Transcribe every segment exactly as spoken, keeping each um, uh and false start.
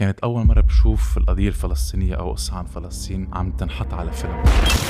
كانت أول مرة بشوف القضية الفلسطينية أو قصة عن فلسطين عم تنحط على فيلم.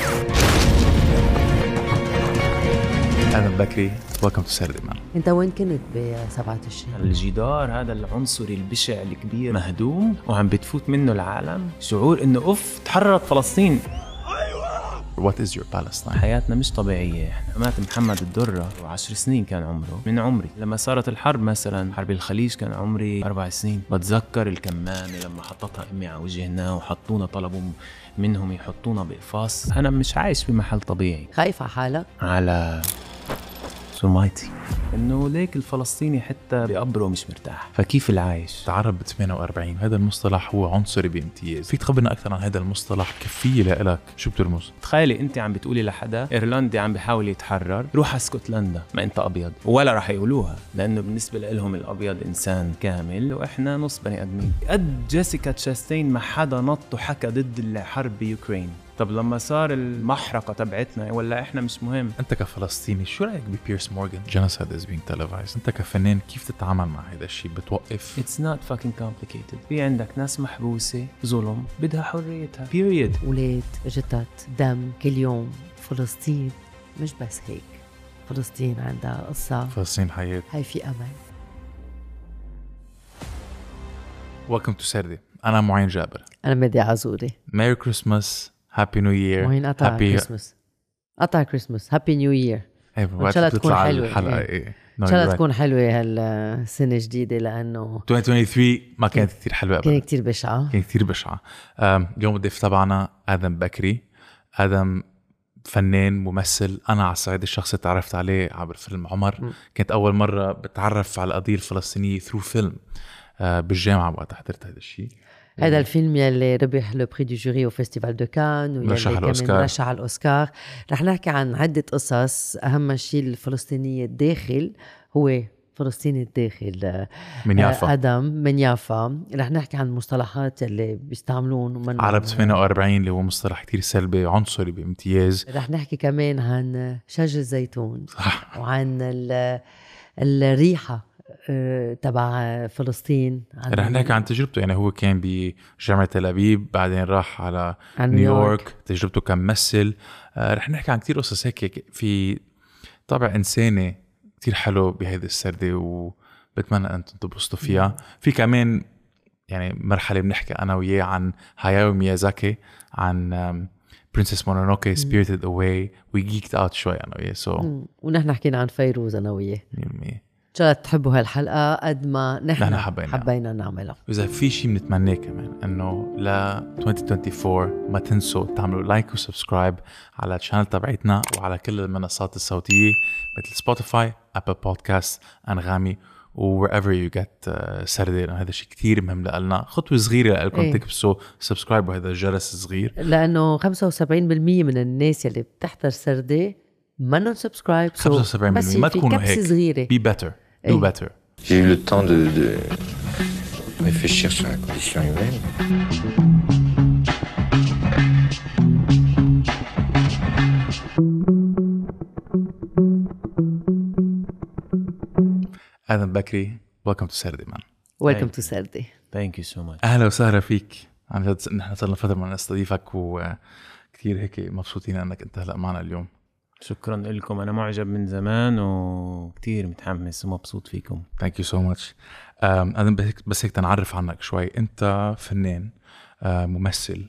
آدم بكري، welcome to Saturday Man. انت وين كنت بسبعة تشرين؟ الجدار هذا العنصري البشع الكبير مهدوم وعم بتفوت منه العالم، شعور انه اوف تحررت فلسطين. What is your Palestine? حياتنا مش طبيعية. احنا مات محمد الدرة وعشر سنين كان عمره من عمري. لما صارت الحرب مثلا حرب الخليج كان عمري أربع سنين. بتذكر الكمامة لما حطتها أمي على وجهنا وحطونا طلبوا منهم يحطونا بقفاص. أنا مش عايش في محل طبيعي. خايف على حالك؟ على سمعتي انه ليك الفلسطيني حتى بقبره مش مرتاح، فكيف العايش؟ تعرب ب ثمانية وأربعين، هذا المصطلح هو عنصري بامتياز. فيك تخبرنا اكثر عن هذا المصطلح؟ كفيه لك شو بترمز؟ تخيلي انت عم بتقولي لحدا ايرلندي عم بيحاول يتحرر روح على اسكتلندا، ما انت ابيض، ولا راح يقولوها لانه بالنسبه لهم الابيض انسان كامل واحنا نص بني ادمين. قد جيسيكا تشاستين ما حدا نط وحكى ضد الحرب بيوكرين. طب لما صار المحرقة تبعتنا ولا إحنا مش مهم؟ أنت كفلسطيني شو رأيك ببيرس مورغان؟ Genocide is being televised. أنت كفنان كيف تتعامل مع هذا الشيء؟ بتوقف؟ It's not fucking complicated. في عندك ناس محبوسة ظلم بدها حريتها. period. ولاد، جتت، دم كل يوم. فلسطين مش بس هيك، فلسطين عندها قصة، فلسطين حياة، هاي في أمل. Welcome to Saturday. أنا معين جابر. أنا مدي عزوري. Merry Christmas. هابي نيو يير. وين قطع كريسماس؟ قطع كريسماس. هابي نيو يير. ان شاء الله تكون حلوه الحلقه. ايه ان شاء الله تكون حلوه هالسنه جديده لانه ألفين واثنين وعشرين ما كانت كثير حلوه ابدا، كانت كثير بشعه كانت كثير بشعه. اليوم الضيف تبعنا آدم بكري. آدم فنان ممثل. انا على الصعيد الشخصي تعرفت عليه عبر فيلم عمر. م. كانت اول مره بتعرف على القضيه الفلسطينيه ثرو فيلم بالجامعه وقت حضرت هذا الشيء. هذا الفيلم يلي ربح لو بري دو جوري او فيستيفال دو كان ويلي كمان رشح على الأوسكار. رح نحكي عن عدة قصص. أهم شيء الفلسطينية الداخل هو فلسطيني الداخل من يافا. آدم من يافا. رح نحكي عن المصطلحات اللي بيستعملون عرب ثمانية وأربعين اللي هو مصطلح كتير سلبي عنصري بامتياز. رح نحكي كمان عن شجر الزيتون صح. وعن الريحة تبع فلسطين. رح نحكي عن تجربته، يعني هو كان بجامعة تل أبيب بعدين راح على نيويورك، تجربته كممثل. رح نحكي عن كتير قصص هيك في طابع إنساني كتير حلو بهذه السردة وبتمنى أن تنبسطوا فيها. في كمان يعني مرحلة بنحكي أنا وياه عن هاياو ميازاكي، عن برنسس مونونوكي Spirited Away. We geeked out شوي أنا وياه. so ونحن حكينا عن فيروز أنا وياه. إن شاء الله تحبوا هالحلقة قد ما نحن حبينا, حبينا نعملها. وإذا في شيء بنتمناه كمان إنه ل ألفين وأربعة وعشرين ما تنسوا تعملوا لايك وسبسكرايب على الشانل تبعتنا وعلى كل المنصات الصوتية مثل سبوتيفاي، أبل بودكاست، أنغامي و wherever you get Saturday. هذا الشيء كتير مهم لنا، خطوة صغيرة لكم. إيه. تكبسوا سبسكرايب وهذا الجرس الصغير، لأنه خمسة وسبعين بالمية من الناس اللي بتحضر سردة ما نون سبسكرايب. خمسة وسبعين بالمية ما تكونوا هيك. صغيرة. Be better. Do إيه. better. J'ai eu le temps de, de réfléchir sur la condition humaine. آدم بكري, welcome to Saturday Man. Welcome to Saturday. Thank you so much. أهلا وسهلا فيك. عن جد نحن صرنا فترة ما نستضيفك وكتير هيك مبسوطين أنك أنت هلأ معنا اليوم. شكرا لكم. أنا معجب من زمان وكتير متحمس ومبسوط فيكم. Thank you so much. أنا بس هيك تنعرف عنك شوي. أنت فنان، ممثل،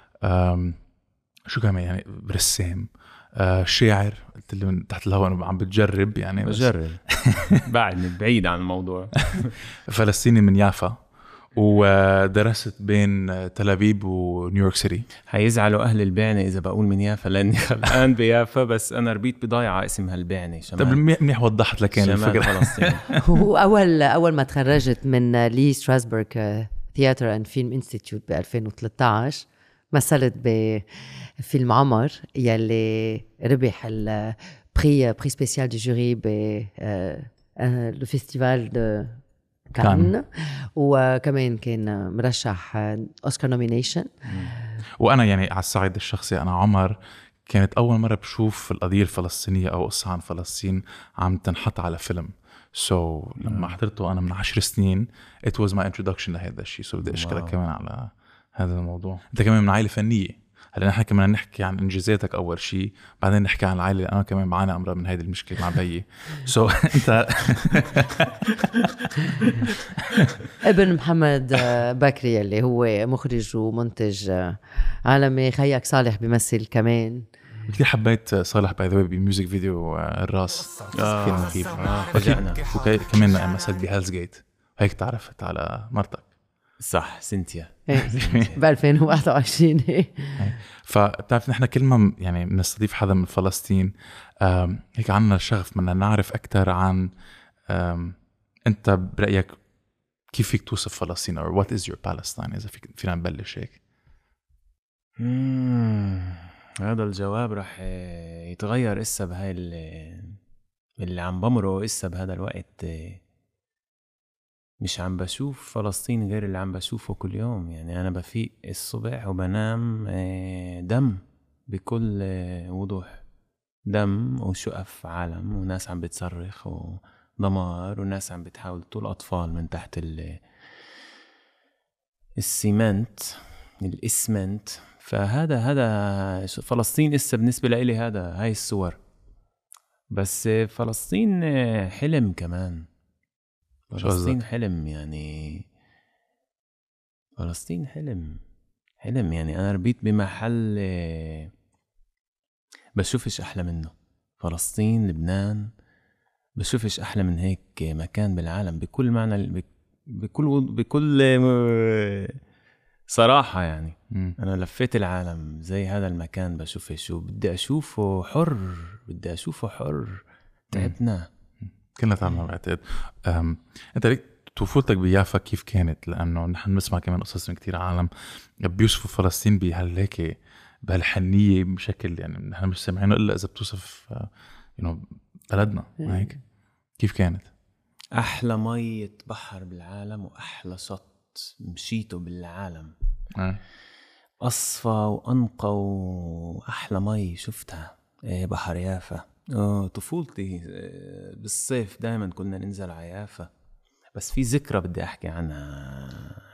شو كمان يعني، رسام، شاعر. قلت لي من تحت الهواء عم بتجرب يعني. بجرب بعد بعيد عن الموضوع. فلسطيني من يافا ودرست بين تل أبيب ونيويورك سيتي. هيزعلوا أهل البعنة إذا بقول من يافا لأني خلقان بيافا، بس أنا ربيت بضايعة اسمها البعنة. طب منيح وضحت لك يعني الفكرة. فلسطين. هو أول أول ما تخرجت من لي ستراسبرغ ثياتر أند فيلم إنستيتيوت ب ألفين وثلاثة عشر مثلت بفيلم عمر يلي ربح البري بري سبيسيال دي جوري ب لو فيستيفال دو كان، وكمان كان مرشح أوسكار نومينيشن. وأنا يعني على الصعيد الشخصي أنا عمر كانت أول مرة بشوف القضية الفلسطينية أو قصة عن فلسطين عم تنحط على فيلم. سو so, لما حضرته أنا من عشر سنين it was my introduction لهذا الشيء. سو so, بدي أشكرك كمان على هذا الموضوع. أنت كمان من عائلة فنية. هلا نحن كمان نحكي عن إنجازاتك أول شيء، بعدين نحكي عن العائلة. أنا كمان بعاني أمر من هذه المشكلة مع بيي. سو so, أنت ابن محمد بكري اللي هو مخرج ومنتج عالمي. خيك صالح بيمثل كمان. كثير حبيت صالح باي ذا واي بميوزك فيديو الراس آه كثير مخيف. آه فجأنا. وكمان مثلت بهيلز جيت هيك تعرفت على مرتك صح سينتيا ب ألفين وواحد وعشرين. فبتعرف نحن كل ما يعني بنستضيف حدا من فلسطين هيك عنا شغف بدنا نعرف أكتر عن أنت برأيك كيف فيك توصف فلسطين or what is your Palestine إذا فيك فينا نبلش هيك. هذا الجواب رح يتغير إسا بهاي اللي, اللي عم بمره إسا بهذا الوقت. مش عم بشوف فلسطين غير اللي عم بشوفه كل يوم. يعني أنا بفيق الصبح وبنام دم بكل وضوح، دم وشقف عالم وناس عم بتصرخ ودمار وناس عم بتحاول تطول أطفال من تحت السيمنت الإسمنت. فهذا هذا فلسطين إسا بالنسبة لإلي هذا هاي الصور. بس فلسطين حلم كمان. فلسطين حلم يعني فلسطين حلم حلم يعني أنا ربيت بمحل بشوفش أحلى منه. فلسطين لبنان بشوفش أحلى من هيك مكان بالعالم بكل معنى بكل بكل صراحة. يعني م. أنا لفيت العالم زي هذا المكان بشوفش وبدي أشوفه حر بدي أشوفه حر. تعبنا كلنا تعبنا بعتقد. أنت ليك طفولتك بيافا كيف كانت؟ لأنه نحن نسمع كمان قصص من كتير عالم بيوصفوا فلسطين بهالهيك بهالحنية بشكل يعني نحن مش سمعينه إلا إذا بتوصف you know بلدنا هيك. كيف كانت؟ أحلى مية بحر بالعالم وأحلى شط مشيته بالعالم. أه. أصفى وأنقى وأحلى مي شفتها بحر يافا. اه طفولتي بالصيف دائما كنا ننزل على يافا. بس في ذكرى بدي احكي عنها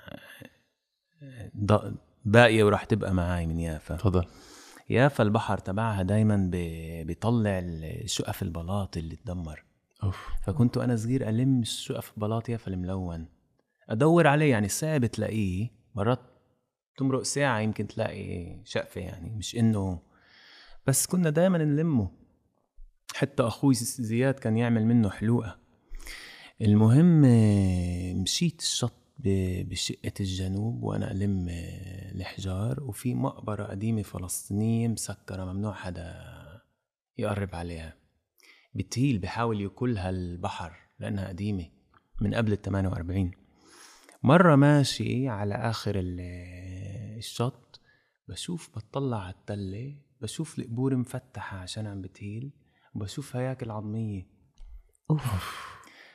باقيه وراح تبقى معاي من يافا. تفضل. يافا البحر تبعها دائما بيطلع الشقف البلاط اللي تدمر. أوف. فكنت انا صغير الم الشقف بلاط يافا الملون ادور عليه. يعني صعب تلاقيه، مرات تمرق ساعه يمكن تلاقي شقفه يعني مش انه. بس كنا دائما نلمه. حتى أخوي زياد كان يعمل منه حلوقة. المهم مشيت الشط بشقة الجنوب وأنا ألم الحجار وفي مقبرة قديمة فلسطينية مسكرة ممنوع حدا يقرب عليها. بتهيل بحاول يأكلها البحر لأنها قديمة من قبل الثمانية وأربعين. مرة ماشي على آخر الشط بشوف بتطلع على التلة بشوف القبور مفتحة عشان عم بتهيل وبشوف هياكل عظمية. أوف.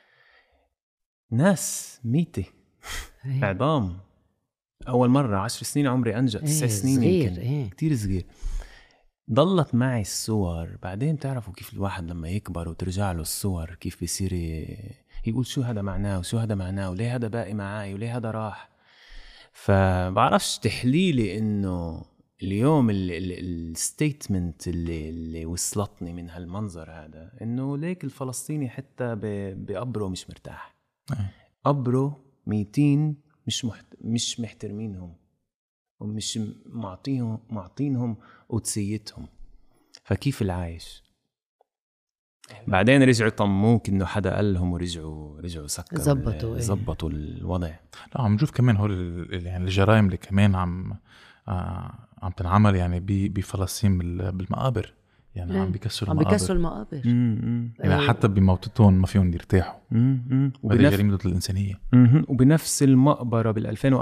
ناس ميتة عظام. أول مرة عشر سنين عمري أنجأ تسع سنين يمكن ايه. كتير صغير. ضلت معي الصور. بعدين تعرفوا كيف الواحد لما يكبر وترجع له الصور كيف بيصير يقول شو هذا معناه وشو هذا معناه وليه هذا باقي معاي وليه هذا راح. فبعرفش تحليلي إنه اليوم الستيتمنت اللي, اللي وصلتني من هالمنظر هذا إنه ليك الفلسطيني حتى بقبره مش مرتاح. قبره ميتين مش محت... مش محترمينهم ومش معطيهم معطينهم قدسيتهم. فكيف العايش؟ بعدين رجعوا طموك إنه حدا قال لهم ورجعوا رجعوا سكروا زبطوا زبطوا الوضع. لا عم نشوف كمان هول يعني الجرائم اللي كمان عم آه عم تنعمل يعني بفلسطين بالمقابر. يعني عم بيكسروا المقابر. عم بيكسروا المقابر. يعني حتى بموتتهم ما فيهم يرتاحوا. وهذه جريمة ضد الإنسانية. وبنفس المقبرة بال2014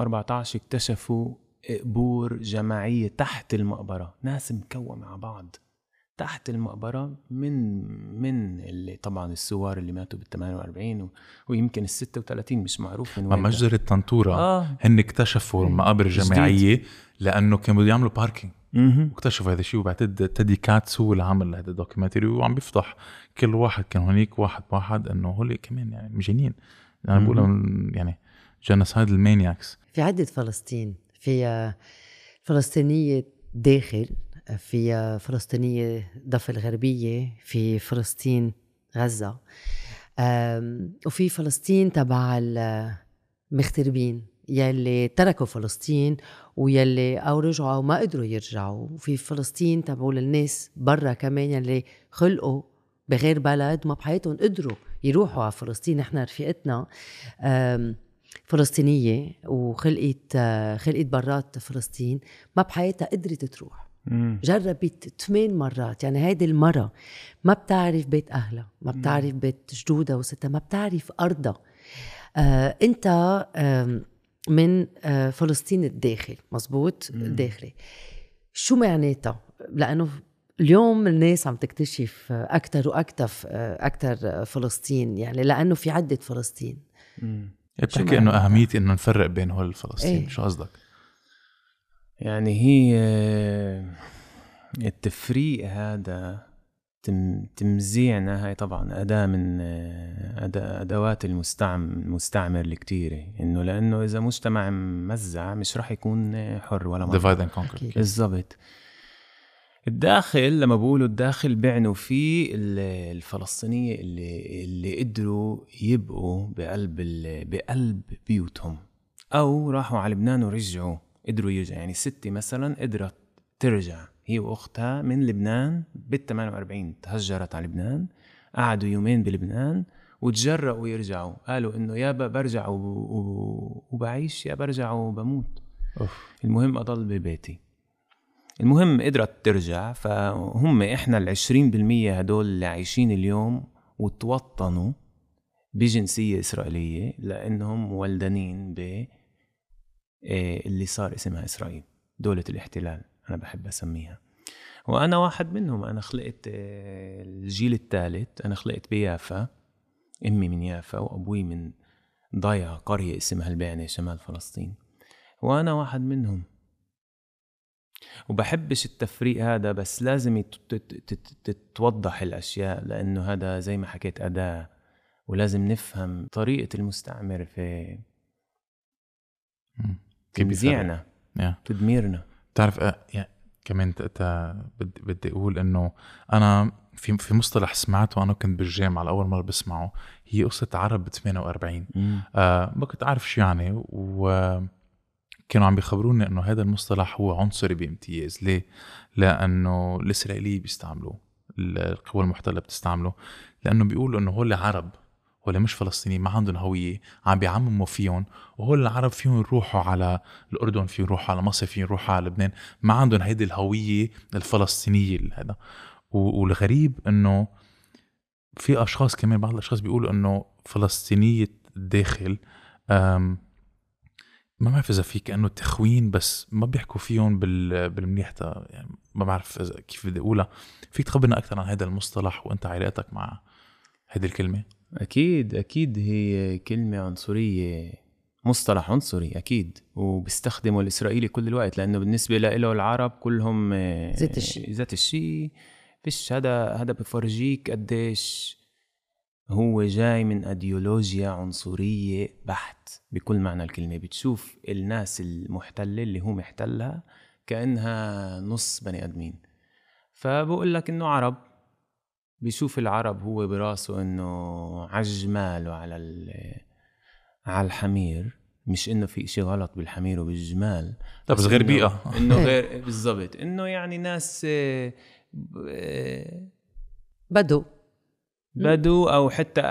اكتشفوا قبور جماعية تحت المقبرة. ناس مكومة مع بعض تحت المقبرة من من اللي طبعا السوار اللي ماتوا بالثمانية وأربعين و... ويمكن الستة وثلاثين مش معروف من وين. مجزرة طنطورة آه. هن اكتشفوا المقابر الجماعية لأنه كانوا بده يعملوا باركينج م-م. واكتشفوا هذا الشيء. وبعتقد تيدي كاتس هو اللي عمل هذا الدوكيومنتري وعم بيفضح كل واحد كان هناك واحد واحد إنه هولي كمان يعني مجانين. أنا بقول يعني جنسايد المانياكس. في عدة فلسطين، في فلسطينية داخل، في فلسطينية ضفة الغربية، في فلسطين غزة، وفي فلسطين تبع المغتربين يلي تركوا فلسطين ويلي أو رجعوا أو ما قدروا يرجعوا. وفي فلسطين تبعوا للناس برا كمان يلي خلقوا بغير بلد وما بحياتهم قدروا يروحوا على فلسطين. احنا رفيقتنا فلسطينية وخلقت خلقت برات فلسطين، ما بحياتها قدرت تروح. مم. جربت ثمان مرات. يعني هيدي المرة ما بتعرف بيت أهلها، ما بتعرف بيت جدودها وستها، ما بتعرف أرضها. آه أنت آه من آه فلسطين الداخل، مزبوط، الداخلي. شو معناتها؟ لأنه اليوم الناس عم تكتشف أكتر وأكتر أكتر فلسطين، يعني لأنه في عدة فلسطين. بتحكي إنه أهمية إنه نفرق بين هول الفلسطين. ايه؟ شو قصدك؟ يعني هي التفريق هذا تم تمزيعنا هاي طبعا أداة من أداة أدوات المستعمر المستعمر الكتيرة. إنه لأنه إذا مجتمع مزع مش راح يكون حر ولا مرة. divide and conquer. بالضبط. الداخل لما بقولوا الداخل بيعنوا فيه الفلسطينية اللي اللي قدروا يبقوا بقلب بقلب بيوتهم، أو راحوا على لبنان ورجعوا قدروا يرجع. يعني ستي مثلا قدرت ترجع هي وأختها من لبنان بالثمانية وأربعين، تهجرت على لبنان، قعدوا يومين بلبنان وتجرأوا يرجعوا. قالوا إنه يا برجع وبعيش يا برجع وبموت، المهم أضل ببيتي. المهم قدرت ترجع. فهم إحنا العشرين بالمية هدول اللي عايشين اليوم وتوطنوا بجنسية إسرائيلية لأنهم مولدانين ب اللي صار اسمها إسرائيل، دولة الاحتلال أنا بحب أسميها. وأنا واحد منهم. أنا خلقت الجيل الثالث. أنا خلقت بيافا، أمي من يافا وأبوي من ضيعة قرية اسمها البعنة شمال فلسطين، وأنا واحد منهم. وبحبش التفريق هذا، بس لازم تتوضح الأشياء لأنه هذا زي ما حكيت أداة، ولازم نفهم طريقة المستعمر في تمزيعنا yeah. تدميرنا. تعرف أه يعني كمان بدي بدي أقول إنه أنا في في مصطلح سمعته أنا كنت بالجامعة لأول مرة بسمعه، هي قصة عرب بثمانية وأربعين. آه ما كنت عارف شو يعني، وكانوا عم بيخبروني إنه هذا المصطلح هو عنصري بامتياز. ليه؟ لأنه الإسرائيليين بيستعملوه، القوى المحتلة بتستعمله، لأنه بيقولوا إنه هول عرب ولا مش فلسطينيين، ما عندهم هوية، عم بيعمموا فيهم. وهول العرب فيهم يروحوا على الأردن، فيهم يروحوا على مصر، فيهم يروحوا على لبنان، ما عندهم هيدي الهوية الفلسطينية هذا. والغريب إنه في أشخاص كمان، بعض الأشخاص بيقولوا إنه فلسطينية الداخل ما بعرف إذا في كأنه تخوين، بس ما بيحكوا فيهم بالمنيح. يعني ما بعرف إذا كيف بدي أقولها. فيك تخبرنا أكثر عن هذا المصطلح وأنت علاقتك مع هذه الكلمة؟ أكيد أكيد هي كلمة عنصرية، مصطلح عنصري أكيد، وبيستخدمه الإسرائيلي كل الوقت، لأنه بالنسبة له العرب كلهم ذات الشيء ذات الشيء. فيش هذا هذا بفرجيك قديش هو جاي من أيديولوجيا عنصرية بحت بكل معنى الكلمة. بتشوف الناس المحتلة اللي هو محتلها كأنها نص بني أدمين. فبقول لك إنه عرب، بيشوف العرب هو براسه إنه عجماله على على الحمير، مش إنه في إشي غلط بالحمير وبالجمال، طب بس غير بيئة، إنه غير بالضبط، إنه يعني ناس بدو بدو أو حتى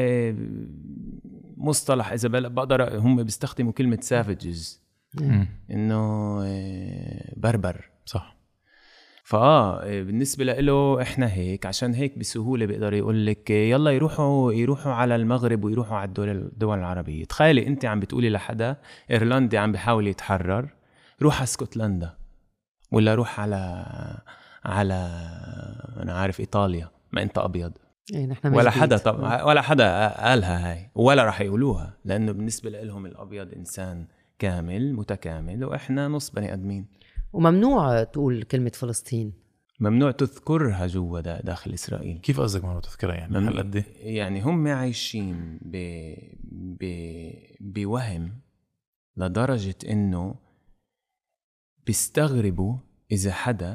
مصطلح إذا بقدر هم بيستخدموا كلمة savages، إنه بربر، صح. فآه بالنسبة له إحنا هيك، عشان هيك بسهولة بيقدر يقول لك يلا يروحوا يروحوا على المغرب ويروحوا على الدول الدول العربية. تخيلي أنت عم بتقولي لحدا إيرلندي عم بيحاول يتحرر، روح على اسكتلندا، ولا روح على على أنا عارف إيطاليا ما أنت أبيض. إيه نحن ولا حدا طبعا ولا حدا قالها هاي ولا راح يقولوها، لأنه بالنسبة لهم الأبيض إنسان كامل متكامل وإحنا نص بني أدمين. وممنوع تقول كلمة فلسطين، ممنوع تذكرها جوا داخل إسرائيل. كيف قصدك ممنوع تذكرها يعني؟ مم... قد يعني هم عايشين ب... ب... بوهم لدرجة إنه بيستغربوا إذا حدا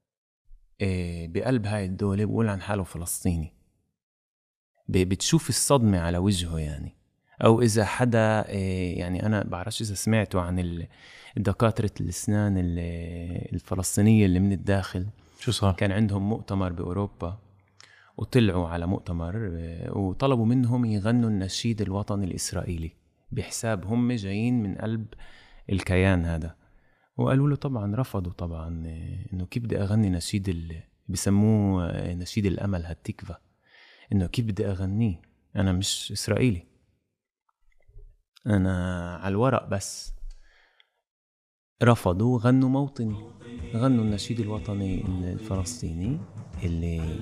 بقلب هاي الدولة بقول عن حاله فلسطيني، بتشوف الصدمة على وجهه يعني. أو إذا حدا يعني أنا بعرفش إذا سمعتوا عن الدكاترة الأسنان الفلسطينية اللي من الداخل شو صار؟ كان عندهم مؤتمر بأوروبا وطلعوا على مؤتمر وطلبوا منهم يغنوا النشيد الوطني الإسرائيلي بحساب هم جايين من قلب الكيان هذا. وقالوا له طبعا رفضوا طبعا إنه كيف بدي أغني نشيد اللي بيسموه نشيد الأمل هالتكفى، إنه كيف بدي أغنيه، أنا مش إسرائيلي، أنا على الورق بس. رفضوا، غنوا موطني، غنوا النشيد الوطني الفلسطيني اللي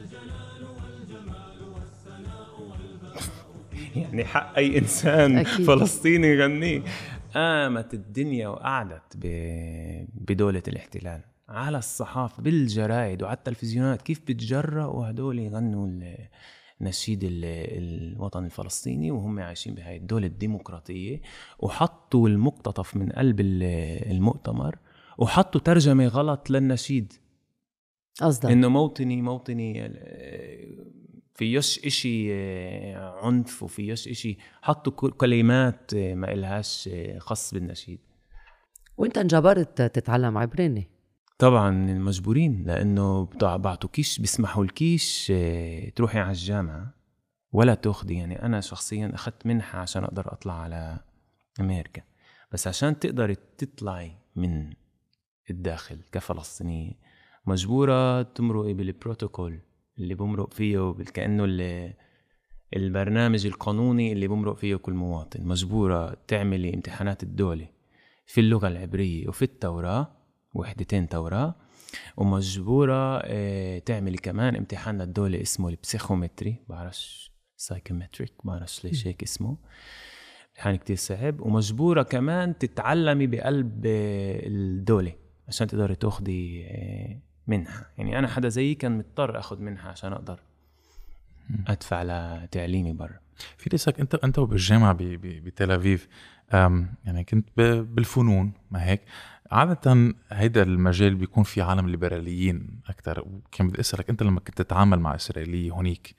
يعني حق أي إنسان أكيد. فلسطيني يغنيه. قامت الدنيا وقعدت بدولة الاحتلال على الصحافة بالجرائد وعلى التلفزيونات، كيف بتجرأوا هدول يغنوا نشيد الوطن الفلسطيني وهم عايشين بهاي الدولة الديمقراطية. وحطوا المقتطف من قلب المؤتمر وحطوا ترجمة غلط للنشيد، قصدك إنه موطني موطني فيش إشي عنف وفيش إشي، حطوا كلمات ما إلهاش خاص بالنشيد. وإنت انجبرت تتعلم عبراني؟ طبعا مجبورين، لأنه بعتوكيش بيسمحوا لكيش تروحي على الجامعة ولا تأخذي. يعني أنا شخصيا أخذت منحة عشان أقدر أطلع على أمريكا، بس عشان تقدر تطلعي من الداخل كفلسطينية مجبورة تمرقي بالبروتوكول اللي بمرق فيه كأنه اللي البرنامج القانوني اللي بمرق فيه كل مواطن. مجبورة تعملي امتحانات الدولة في اللغة العبرية وفي التوراة، وحدتين توراة، ومجبورة تعملي كمان امتحان للدولة اسمه البسيخومتري، بعرفش سايكومتريك، بعرفش ليش هيك اسمه، امتحان كتير صعب. ومجبورة كمان تتعلمي بقلب الدولة عشان تقدري تاخدي منحة. يعني أنا حدا زيي كان مضطر أخذ منحة عشان أقدر أدفع لتعليمي برا. في رأسك أنت أنت وبالجامعة بتل أبيب يعني كنت بالفنون، ما هيك؟ عادة هيدا المجال بيكون في عالم ليبراليين أكتر. وكان بدي أسألك أنت لما كنت تتعامل مع إسرائيلية هونيك،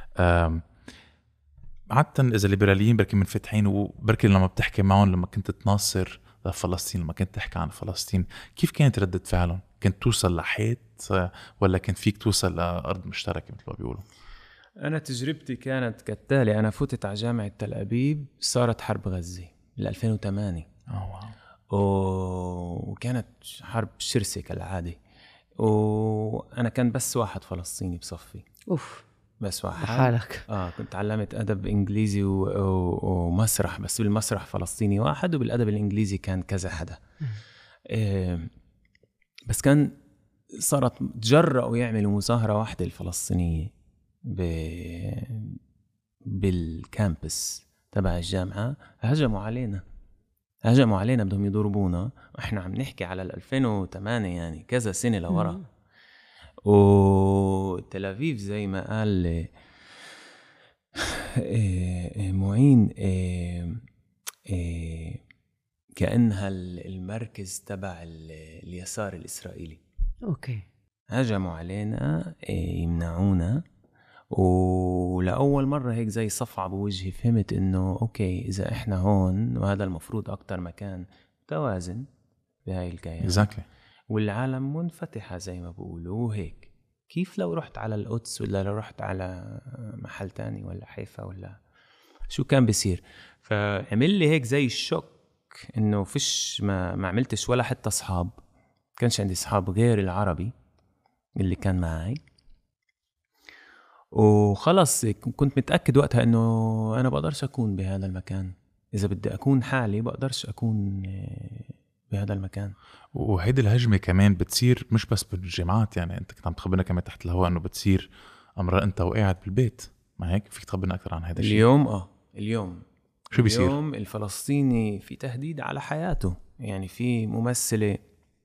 عادة إذا ليبراليين بركي منفتحين، وبركي لما بتحكي معهم لما كنت تناصر فلسطين، لما كنت تحكي عن فلسطين، كيف كانت ردة فعلهم؟ كنت توصل لحيط ولا كنت فيك توصل لأرض مشتركة مثل ما بيقولوا؟ أنا تجربتي كانت كالتالي. أنا فتت على جامعة تل أبيب، صارت حرب غزة ألفين وثمانية. أوه. وكانت حرب شرسة كالعادة، وأنا كان بس واحد فلسطيني بصفي. أوف. بس واحد حالك. آه كنت تعلمت أدب إنجليزي و... و... ومسرح، بس بالمسرح فلسطيني واحد وبالأدب الإنجليزي كان كذا حدا. إيه بس كان صارت تجرأوا يعملوا مظاهرة واحدة الفلسطينية ب... بالكامبس تبع الجامعة، هجموا علينا هجموا علينا بدهم يضربونا. احنا عم نحكي على ألفين وثمانية، يعني كذا سنة لورا. وتل أبيب زي ما قال معين كأنها المركز تبع اليسار الإسرائيلي. أوكي. هجموا علينا يمنعونا، ولأول مرة هيك زي صفعة بوجهي فهمت إنه أوكي إذا إحنا هون وهذا المفروض أكتر مكان توازن بهاي الكيان exactly. والعالم منفتحة زي ما بقولوا هيك، كيف لو رحت على القدس ولا لو رحت على محل تاني ولا حيفا ولا شو كان بيصير. فعمل لي هيك زي الشوك إنه فيش ما, ما عملتش ولا حتى أصحاب، كانش عندي أصحاب غير العربي اللي كان معي. وخلص كنت متأكد وقتها إنه أنا بقدرش أكون بهذا المكان، إذا بدي أكون حالي بقدرش أكون بهذا المكان. وهيدي الهجمة كمان بتصير مش بس بالجامعات، يعني انت كنت عم تخبرنا كمان تحت الهواء انه بتصير امرأة انت وقاعد بالبيت، ما هيك؟ فيك تخبرنا اكثر عن هذا الشيء؟ اليوم اه اليوم شو بيصير؟ اليوم الفلسطيني في تهديد على حياته. يعني في ممثلة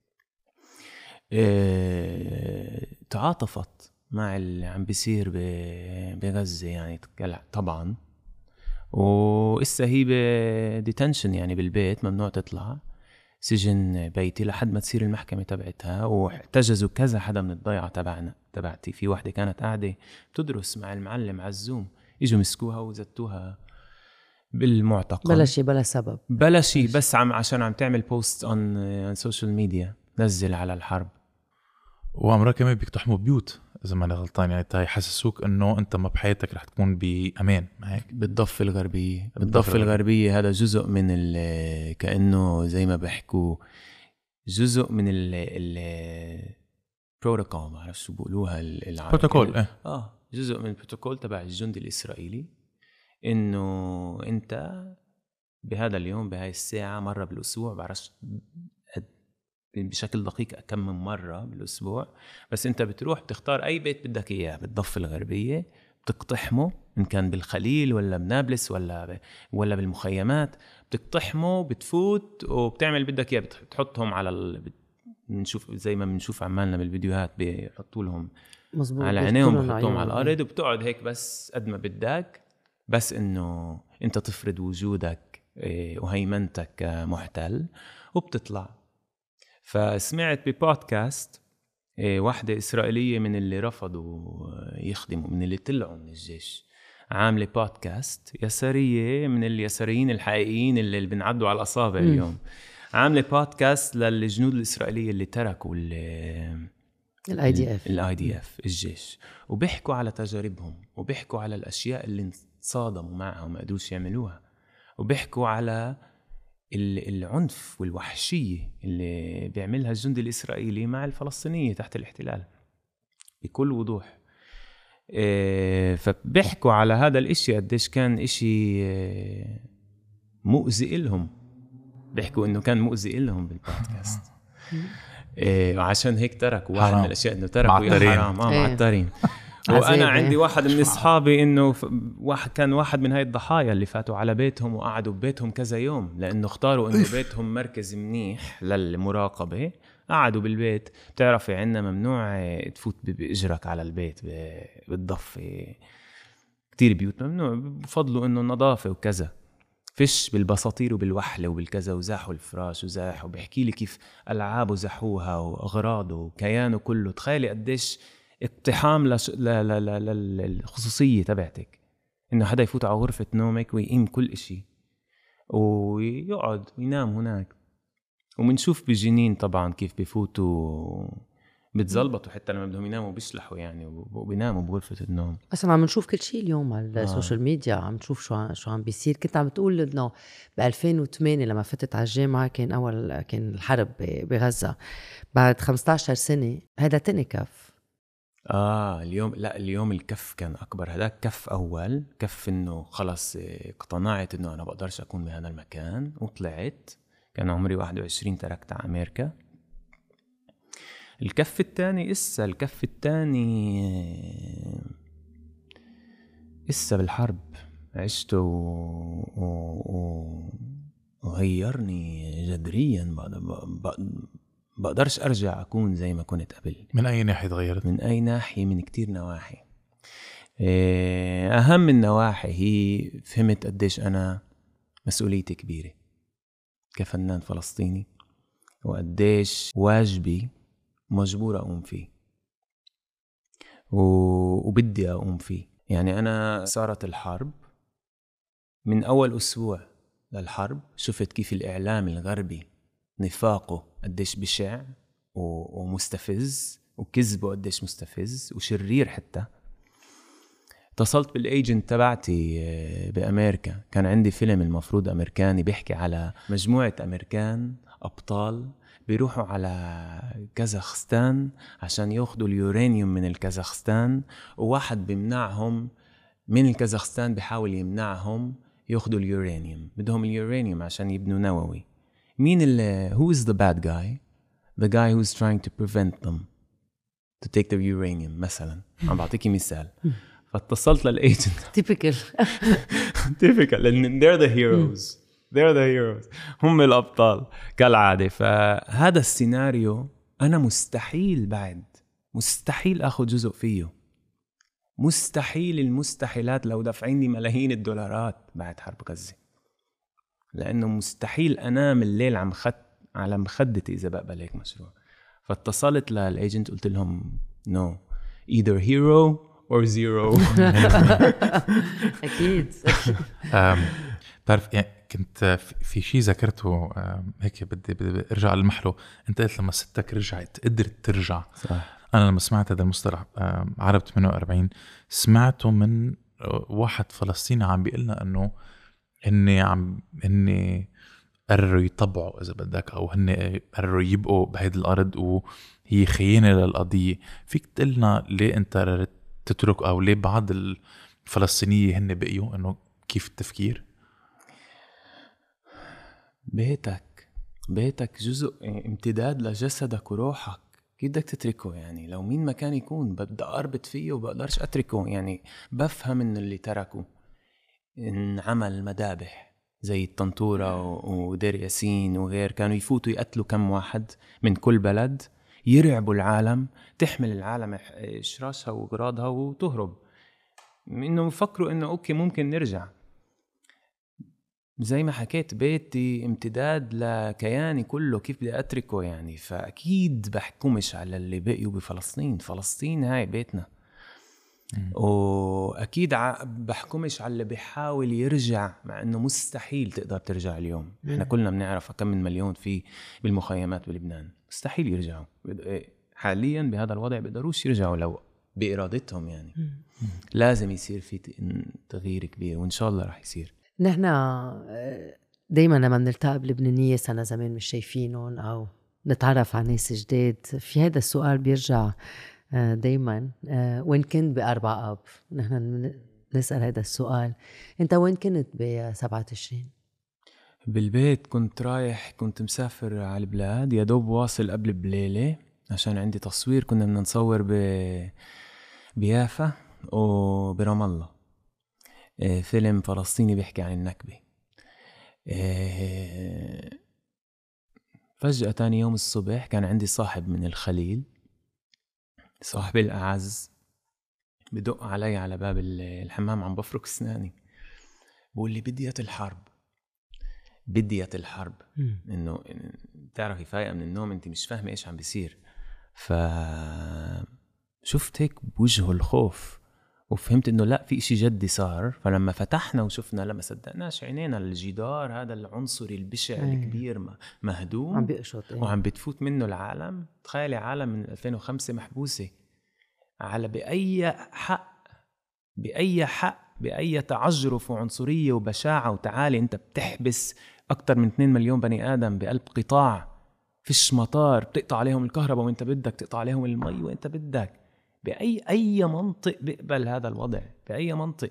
اه تعاطفت مع اللي عم بيصير بغزة يعني طبعا، وإسا هي بديتنشن يعني بالبيت، ممنوع تطلع، سجن بيتي لحد ما تصير المحكمة تبعتها. واحتجزوا كذا حدا من الضيعة تبعنا تبعتي. في واحدة كانت قاعدة تدرس مع المعلم على الزوم، اجوا مسكوها وزتوها بالمعتقل بلا شيء بلا سبب، بلا شيء، بس عم عشان عم تعمل بوست on سوشيال ميديا، نزل على الحرب. وأمرا كمان بيقتحموا بيوت إذا ما أنا غلطان، يعني يحسسوك إنه أنت ما بحياتك رح تكون بأمان. ما هيك؟ بالضفة الغربية بالضفة الغربية هذا جزء من ال كأنه زي ما بيحكوا جزء من ال ال بروتوكول، ما أعرف شو بقولوها بروتوكول اه اه جزء من البروتوكول تبع الجندي الإسرائيلي، إنه أنت بهذا اليوم بهاي الساعة مرة بالأسبوع، بعرفش بشكل دقيق كم من مرة بالأسبوع، بس أنت بتروح بتختار أي بيت بدك إياه بالضفة الغربية، بتقتحمه إن كان بالخليل ولا بنابلس ولا ب... ولا بالمخيمات، بتقتحمه بتفوت وبتعمل بدك إياه، بتحطهم على ال... بنشوف زي ما بنشوف عمالنا بالفيديوهات، بيحطوا لهم على عينيهم، بحطوهم على الأرض وبتقعد هيك بس قد ما بدك، بس إنه أنت تفرض وجودك وهيمنتك كمحتل وبتطلع. فسمعت ببودكاست واحدة إسرائيلية من اللي رفضوا يخدموا، من اللي طلعوا من الجيش، عاملة بودكاست يسارية من اليساريين الحقيقيين اللي بنعدوا على الأصابع م. اليوم، عاملة بودكاست للجنود الإسرائيلية اللي تركوا الاي دي اف الاي دي اف الجيش، وبيحكوا على تجاربهم، وبيحكوا على الأشياء اللي صادموا معها وما قدروش يعملوها، وبيحكوا على العنف والوحشية اللي بيعملها الجندي الإسرائيلي مع الفلسطينية تحت الاحتلال بكل وضوح. فبيحكوا على هذا الاشي قديش كان اشي مؤذي لهم، بيحكوا انه كان مؤذي لهم بالبودكاست وعشان هيك تركوا واحد من الاشياء انه تركوا يا حرام اه معترين. وانا عندي واحد من اصحابي انه واحد كان واحد من هاي الضحايا اللي فاتوا على بيتهم وقعدوا ببيتهم كذا يوم، لانه اختاروا انه بيتهم مركز منيح للمراقبه، قعدوا بالبيت. بتعرفي عندنا ممنوع تفوت باجرك على البيت بالضفه، كتير بيوت ممنوع بفضلوا انه النظافه وكذا، فيش بالبساطير وبالوحله وبالكذا، وزاحوا الفراش وزاحوا، بيحكي لي كيف العابه زحوها واغراضه وكيانه كله. تخيلي قديش اقتحام لش... لا لا لا لا الخصوصية تبعتك، إنه حدا يفوت على غرفة نومك ويقيم كل إشي ويقعد وينام هناك. ومنشوف بجنين طبعا كيف بيفوتوا بتزلبطوا حتى لما بدهم يناموا بيشلحوا يعني وبيناموا بغرفة النوم. أصلا عم نشوف كل شيء اليوم على السوشيال آه. ميديا، عم نشوف شو شو عم بيصير. كنت عم بتقول إنه بألفين وثمانية لما فتت على الجامعة كان أول كان الحرب بغزة، بعد خمسة عشر سنة هذا تاني كف. آه اليوم لا، اليوم الكف كان أكبر. هذاك كف أول، كف إنه خلص اقتنعت إنه أنا بقدرش أكون بهذا المكان وطلعت. كان عمري واحد وعشرين، تركت على أمريكا. الكف الثاني إسا الكف الثاني إسا بالحرب عشته و... و... وغيرني جذريا. بقدر بقدرش أرجع أكون زي ما كنت قبل. من أي ناحية تغيرت؟ من أي ناحية؟ من كتير نواحي. أهم النواحي هي فهمت قديش أنا مسؤوليتي كبيرة كفنان فلسطيني، وقديش واجبي مجبور أقوم فيه وبدي أقوم فيه. يعني أنا صارت الحرب، من أول أسبوع للحرب شفت كيف الإعلام الغربي نفاقه قديش بشع ومستفز، وكذبه قديش مستفز وشرير. حتى اتصلت بالايجنت تبعتي بأمريكا، كان عندي فيلم المفروض أمريكاني بيحكي على مجموعة أمريكان أبطال بيروحوا على كازاخستان عشان ياخدوا اليورانيوم من الكازاخستان، وواحد بيمنعهم من الكازاخستان، بيحاول يمنعهم ياخدوا اليورانيوم. بدهم اليورانيوم عشان يبنوا نووي. مين اللي who is the bad guy the guy who's trying to prevent them to take the uranium مثلا. عم بعطيكي مثال. فاتصلت للايجنت typical typical لأن they're the heroes they're the heroes هم الأبطال كالعادة. فهذا السيناريو أنا مستحيل بعد مستحيل أخذ جزء فيه. مستحيل المستحيلات لو دفعين لي ملايين الدولارات بعد حرب غزة. لأنه مستحيل أنام الليل عم خد على مخدتي إذا بقبل هيك مشروع. فاتصلت للإيجنت قلت لهم no either hero or zero. أكيد. بعرف يعني كنت في شيء ذكرته هيك بدي بدي ارجع للمحله. انت قلت لما ستك رجعت قدرت ترجع. صح. انا لما سمعت هذا المصطلح عرب ثمانية وأربعين سمعته من واحد فلسطيني عم بيقلنا انه اني عم اني قرروا يطبعوا اذا بدك او هن قرروا يبقوا بهيدي الارض وهي خيانه للقضيه. فيك تقلنا ليه انت قررت تترك او ليه بعض الفلسطينيه هن بقيوا انه كيف التفكير؟ بيتك بيتك جزء امتداد لجسدك وروحك. كيف بدك تتركه يعني؟ لو مين ما كان يكون بدي أربط فيه وبقدرش أتركه. يعني بفهم إن اللي تركه إن عمل مذابح زي الطنطورة ودير ياسين وغير كانوا يفوتوا يقتلوا كم واحد من كل بلد يرعبوا العالم تحمل العالم إشراشها وغراضها وتهرب. إنه يفكروا إنه أوكي ممكن نرجع. زي ما حكيت بيتي امتداد لكياني كله كيف بدي أتركه يعني. فأكيد بحكمش على اللي بقيوا بفلسطين. فلسطين هاي بيتنا. وأكيد بحكمش على اللي بيحاول يرجع مع أنه مستحيل تقدر ترجع اليوم. إحنا كلنا بنعرف كم من مليون في بالمخيمات بلبنان مستحيل يرجعوا حاليا بهذا الوضع. بيقدروش يرجعوا لو بإرادتهم يعني. لازم يصير في تغيير كبير وإن شاء الله رح يصير. نحن دايما لما بنلتقي بلبنانية سنة زمان مش شايفينهم أو نتعرف على ناس جديد في هذا السؤال بيرجع دايما وين كنت بأربع أب. نحن نسأل هذا السؤال. أنت وين كنت بسبعة تشرين؟ بالبيت. كنت رايح كنت مسافر على البلاد يا دوب واصل قبل بليلة عشان عندي تصوير. كنا بدنا نصور ب بيافا وبرام الله فيلم فلسطيني بيحكي عن النكبة. فجأة تاني يوم الصبح كان عندي صاحب من الخليل صاحبي الأعز بدق علي على باب الحمام عم بفرك اسناني بقول لي بديت الحرب بديت الحرب. إنه تعرفي فايقة من النوم أنت مش فاهمة إيش عم بيصير. فشفت هيك بوجهه الخوف وفهمت إنه لا في إشي جدي صار. فلما فتحنا وشفنا لما صدقناش عينينا الجدار هذا العنصري البشع أيه. الكبير مهدوم عم بيقشط أيه. وعم بتفوت منه العالم. تخيلي عالم من ألفين وخمسة محبوسة على بأي حق بأي حق بأي تعجرف وعنصرية وبشاعة. وتعالي أنت بتحبس أكتر من اثنين مليون بني آدم بقلب قطاع فيش مطار بتقطع عليهم الكهرباء وانت بدك تقطع عليهم المي وانت بدك. بأي أي منطق بيقبل هذا الوضع؟ بأي منطق؟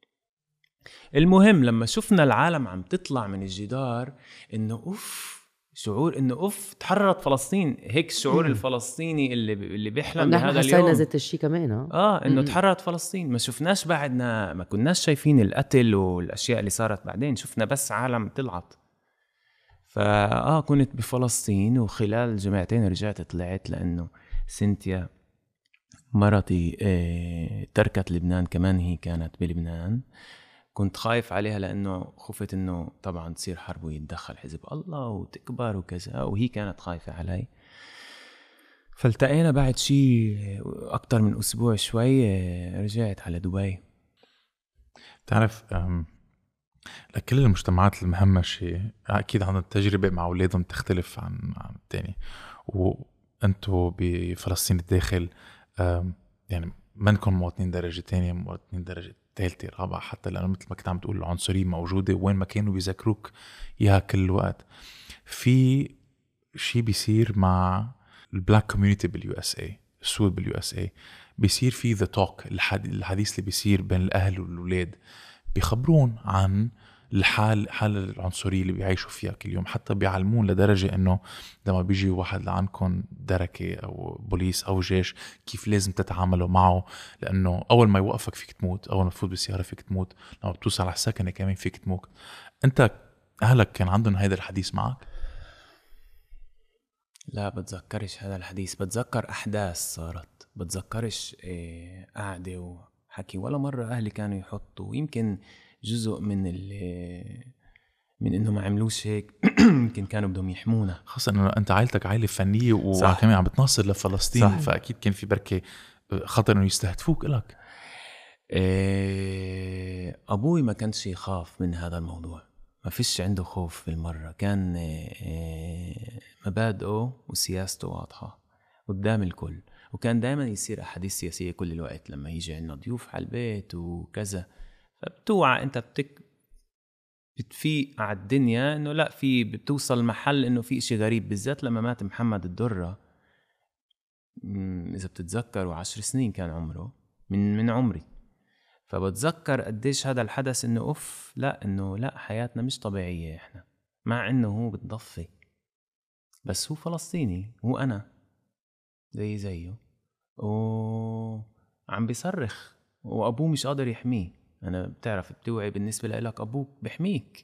المهم لما شفنا العالم عم تطلع من الجدار إنه أوف شعور إنه أوف تحررت فلسطين. هيك الشعور مم. الفلسطيني اللي اللي بيحلم بهذا اليوم. نحن حسينا ذات الشيء كمان. آه إنه تحررت فلسطين. ما شفناش بعدنا ما كناش شايفين القتل والأشياء اللي صارت بعدين. شفنا بس عالم طلعت. فآه كنت بفلسطين وخلال جمعتين رجعت طلعت لأنه سنتيا مرتي اه تركت لبنان كمان. هي كانت بلبنان. كنت خايف عليها لأنه خفت إنه طبعا تصير حرب ويتدخل حزب الله وتكبر وكذا. وهي كانت خايفة علي. فالتقينا بعد شيء أكتر من أسبوع شوي رجعت على دبي. تعرف لكل المجتمعات المهمشة أكيد عندهم تجربة مع أولادهم تختلف عن عن التاني. وأنتوا بفلسطين الداخل يعني منكم مواطنين درجة تانية مواطنين درجة ثالثة رابعة حتى لأنه مثل ما كنت عم تقول العنصرية موجودة وين ما كانوا بيذكروك إياها كل الوقت. في شيء بيصير مع البلاك كوميونيتي باليو اس اي السود باليو اس اي بيصير في ذا توك الحديث اللي بيصير بين الأهل والأولاد. بيخبرون عن الحال حال العنصرية اللي بيعيشوا فيها كل يوم. حتى بيعلمون لدرجة إنه لما بيجي واحد لعنكم دركة أو بوليس أو جيش كيف لازم تتعاملوا معه، لأنه أول ما يوقفك فيك تموت، أول ما تفوت بالسيارة فيك تموت، لما بتوصل على السكنة كمان فيك تموت. أنت أهلك كان عندهم هذا الحديث معك؟ لا بتذكرش هذا الحديث، بتذكر أحداث صارت، بتذكرش إيه قعدة وحكي. ولا مرة أهلي كانوا يحطوا، يمكن جزء من اللي من إنه ما عملوش هيك يمكن كانوا بدهم يحمونا، خاصة إنه أنت عائلتك عائلة فنية وكمان عم بتناصر لفلسطين. صح. فأكيد كان في بركة خطر إنه يستهدفوك إلك. إيه أبوي ما كانش يخاف من هذا الموضوع، ما فيش عنده خوف في المرة. كان إيه مبادئه وسياسته واضحة قدام الكل، وكان دائما يصير أحاديث سياسية كل الوقت لما يجي عندنا ضيوف على البيت وكذا. فبتوعى أنت بتك بتفيق على الدنيا إنه لا، في بتوصل محل إنه في إشي غريب، بالذات لما مات محمد الدرة. إذا بتتذكروا عشر سنين كان عمره من من عمري، فبتذكر قديش هذا الحدث إنه أوف، لا إنه لا حياتنا مش طبيعية إحنا، مع إنه هو بتضفي بس هو فلسطيني، هو أنا زي زيه وعم بيصرخ وأبوه مش قادر يحميه. أنا بتعرف بتوعي بالنسبة لك أبوك بيحميك،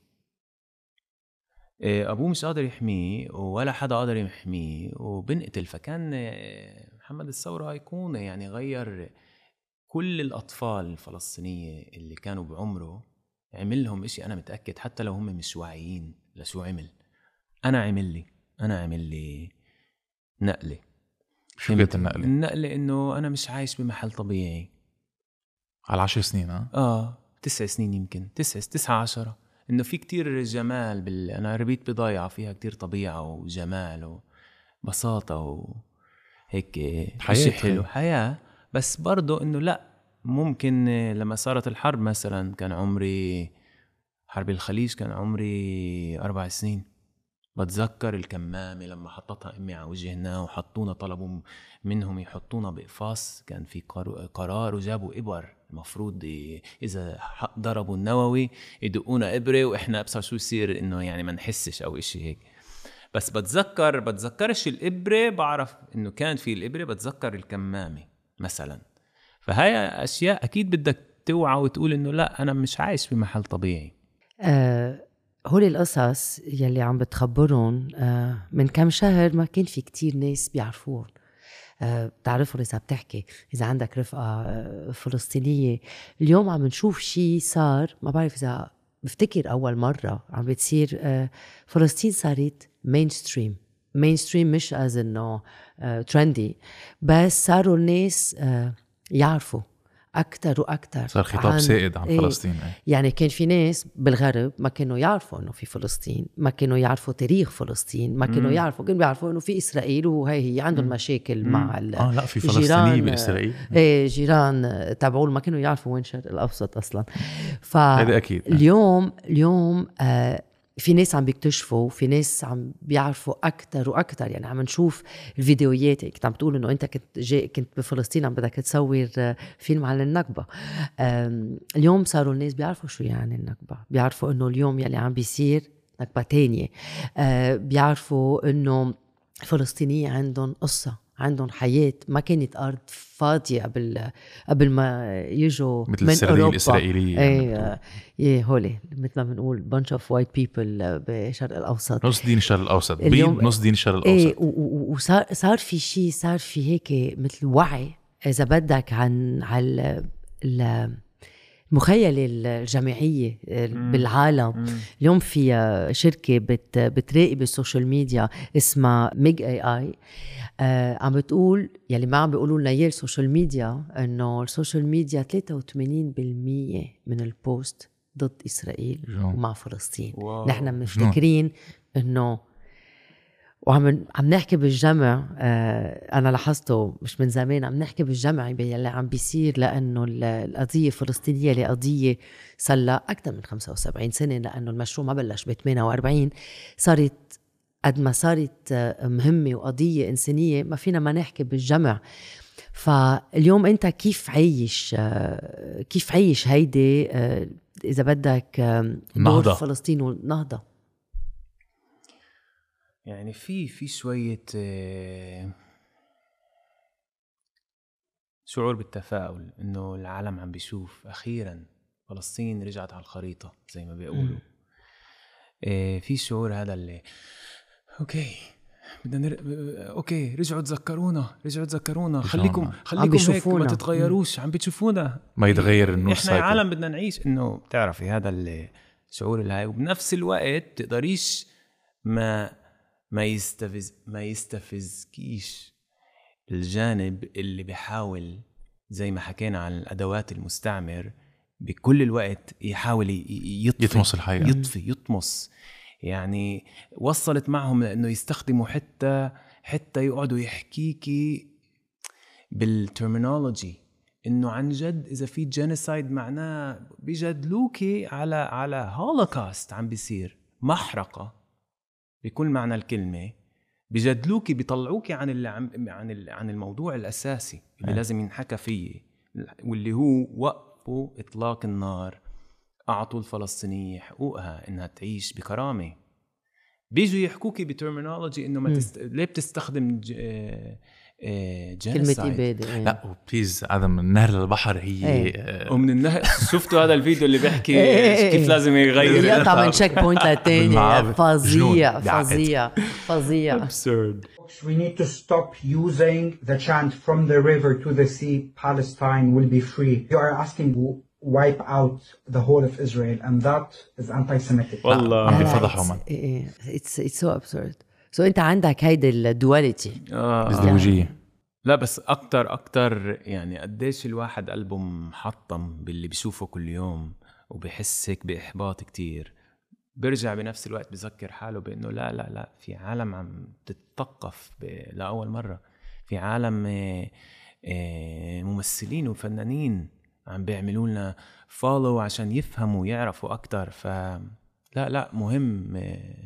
أبوه مش قادر يحميه ولا حدا قادر يحميه وبنقتل. فكان محمد الثورة أيقونة، يعني غير كل الأطفال الفلسطينية اللي كانوا بعمره، عمل لهم إشي أنا متأكد حتى لو هم مش واعيين لشو عمل. أنا عمل لي أنا عمل لي نقلة. شو كانت النقلة؟ النقلة إنه أنا مش عايش بمحل طبيعي على عشر سنين. ها؟ آه تسع سنين يمكن تسع تسعة عشرة. إنه في كتير جمال بال... أنا ربيت بضايعة فيها كتير طبيعة وجمال وبساطة وهيك شيء حلو حياة. بس برضو إنه لا، ممكن لما صارت الحرب مثلا كان عمري، حرب الخليج كان عمري أربع سنين. بتذكر الكمامة لما حطتها أمي على وجهنا وحطونا، طلبوا منهم يحطونا بقفاص، كان في قرار وجابوا إبر، المفروض إذا ضربوا النووي يدقونا إبرة وإحنا أبصر شو يصير، إنه يعني ما نحسش أو إشي هيك. بس بتذكر بتذكرش الإبرة، بعرف إنه كان في الإبرة، بتذكر الكمامة مثلا. فهاي أشياء أكيد بدك توعى وتقول إنه لا أنا مش عايش في محل طبيعي. أه هول القصص يلي عم بتخبرون أه من كم شهر ما كان في كتير ناس بيعرفون. أه بتعرفوا إذا بتحكي، إذا عندك رفقة أه فلسطينية. اليوم عم نشوف شي صار، ما بعرف إذا بفتكر أول مرة عم بتصير أه فلسطين صارت مينستريم. مينستريم مش از إنه ترندي، بس صاروا الناس أه يعرفوا أكتر وأكتر، صار خطاب سائد عن إيه فلسطين. ايه. يعني كان في ناس بالغرب ما كانوا يعرفوا إنه في فلسطين، ما كانوا يعرفوا تاريخ فلسطين، ما كانوا يعرفوا، كانوا بيعرفوا إنه في إسرائيل وهي هي عندهم مشاكل مع ال آه لا في فلسطينية بإسرائيل. إيه جيران تبعول ما كانوا يعرفوا وين شرق الأوسط أصلا. هذا أكيد. اليوم اليوم آه في ناس عم بيكتشفوا، في ناس عم بيعرفوا أكتر وأكتر. يعني عم نشوف الفيديوهات، كنت عم تقول إنه أنت كنت جاي كنت بفلسطين عم بدك تصور فيلم عن النكبة. اليوم صاروا الناس بيعرفوا شو يعني النكبة، بيعرفوا إنه اليوم يلي عم بيصير نكبة تانية، بيعرفوا إنه الفلسطينيين عندهم قصة، عندهم حياة، ما كانت أرض فاضية قبل قبل ما يجوا مثل من السردية الإسرائيلية. ايه ايه هولي مثل ما بنقول bunch of white people بشرق الأوسط، نص دين الشرق الأوسط، بيض نص دين الشرق الأوسط. ايه وصار صار في شيء، صار في هيك مثل وعي إذا بدك عن على المخيلة الجماعية بالعالم. مم. اليوم في شركة بت بتراقب السوشيال ميديا اسمها ميج اي اي، آه عم بتقول يلي ما عم بيقولوا لنا اياه السوشيال ميديا، انه السوشيال ميديا ثلاثة وثمانين بالمية من البوست ضد اسرائيل جو. ومع فلسطين. نحن مفتكرين انه، وعم عم نحكي بالجمع، آه انا لاحظته مش من زمان، عم نحكي بالجمع باللي عم بيصير، لانه القضيه الفلسطينيه لقضيه صار لها اكثر من خمسة وسبعين سنه، لانه المشروع ما بلش ب ثمانية وأربعين. صارت قد ما صارت مهمة وقضية إنسانية ما فينا ما نحكي بالجمع. فاليوم أنت كيف عايش كيف عايش هيدي إذا بدك دور فلسطين والنهضة؟ يعني في في شوية شعور بالتفاؤل إنه العالم عم بيشوف أخيرا فلسطين رجعت على الخريطة زي ما بيقولوا. في شعور هذا اللي أوكي بدنا نر... اوكي رجعوا تذكرونا رجعوا تذكرونا خليكم خليكم هيك ما تتغيروش، عم بتشوفونا ما يتغير النور احنا عالم بدنا نعيش. انه بتعرفي هذا الشعور الهاي، وبنفس الوقت تقدريش ما ما يستفز ما يستفزكيش الجانب اللي بيحاول زي ما حكينا عن الادوات المستعمر بكل الوقت يحاول يطفي يطمس الحياة يطفي يطمس. يعني وصلت معهم لأنه يستخدموا حتى حتى يقعدوا يحكيكي بالترمينولوجي إنه عن جد إذا في جينيسايد معناه بيجادلوكي على على هولوكاست عم بيصير، محرقة بكل معنى الكلمة، بيجادلوكي بيطلعوكي عن اللي عم عن عن الموضوع الأساسي اللي أه. لازم ينحكى فيه، واللي هو وقفوا إطلاق النار، أعطوا الفلسطينية حقوقها إنها تعيش بكرامة. بيجوا يحكوكي بترمينولوجي إنه ما تست... ليه بتستخدم ج... كلمة إبادة. لا وبليز هذا من النهر للبحر هي ايه. ومن النهر شفتوا هذا الفيديو اللي بيحكي ايه. كيف لازم يغير يقطع من شيك بوينت للتاني. فظيع فظيع فظيع. absurd. We need to stop using the chant from the river to the sea, Palestine will be free. You are asking wipe out the whole of Israel, and that is anti-Semitic. والله بفضحهم. It's it's so absurd. So أنت عندك هيدا الدواليتي. ازدواجية. لا بس أكتر أكتر يعني قديش الواحد قلبه محطم باللي بيشوفه كل يوم وبيحسك بإحباط كتير، برجع بنفس الوقت بذكر حاله بأنه لا لا لا في عالم عم تتثقف لأول مرة، في عالم ممثلين وفنانين عم بيعملوا لنا فولو عشان يفهموا ويعرفوا أكتر. فلا لا مهم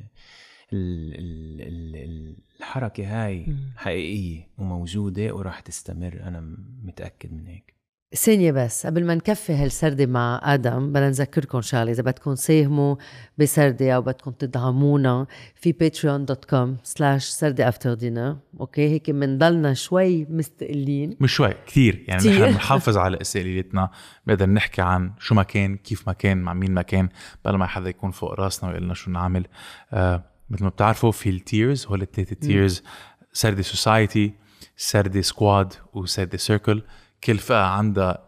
الحركة هاي حقيقية وموجودة وراح تستمر، أنا متأكد من هيك. ثانية بس قبل ما نكفي هالسردة مع آدم بدنا نذكركم شغلة، إذا بدكم ساهموا بسردة أو بدكم تدعمونا في patreon dot com slash سردة after dinner. أوكي هيك منضلنا شوي مستقلين، مش شوي كتير يعني نحن بنحافظ على استقلاليتنا، بقدر نحكي عن شو ما كان كيف ما كان مع مين ما كان بلا ما حدا يكون فوق راسنا ويقلنا شو نعمل. آه مثل ما بتعرفوا في التيرز، هو الثلاثة تيرز، سردة سوسايتي، سردة سكواد، وسردة سيركل. كل فئة عندها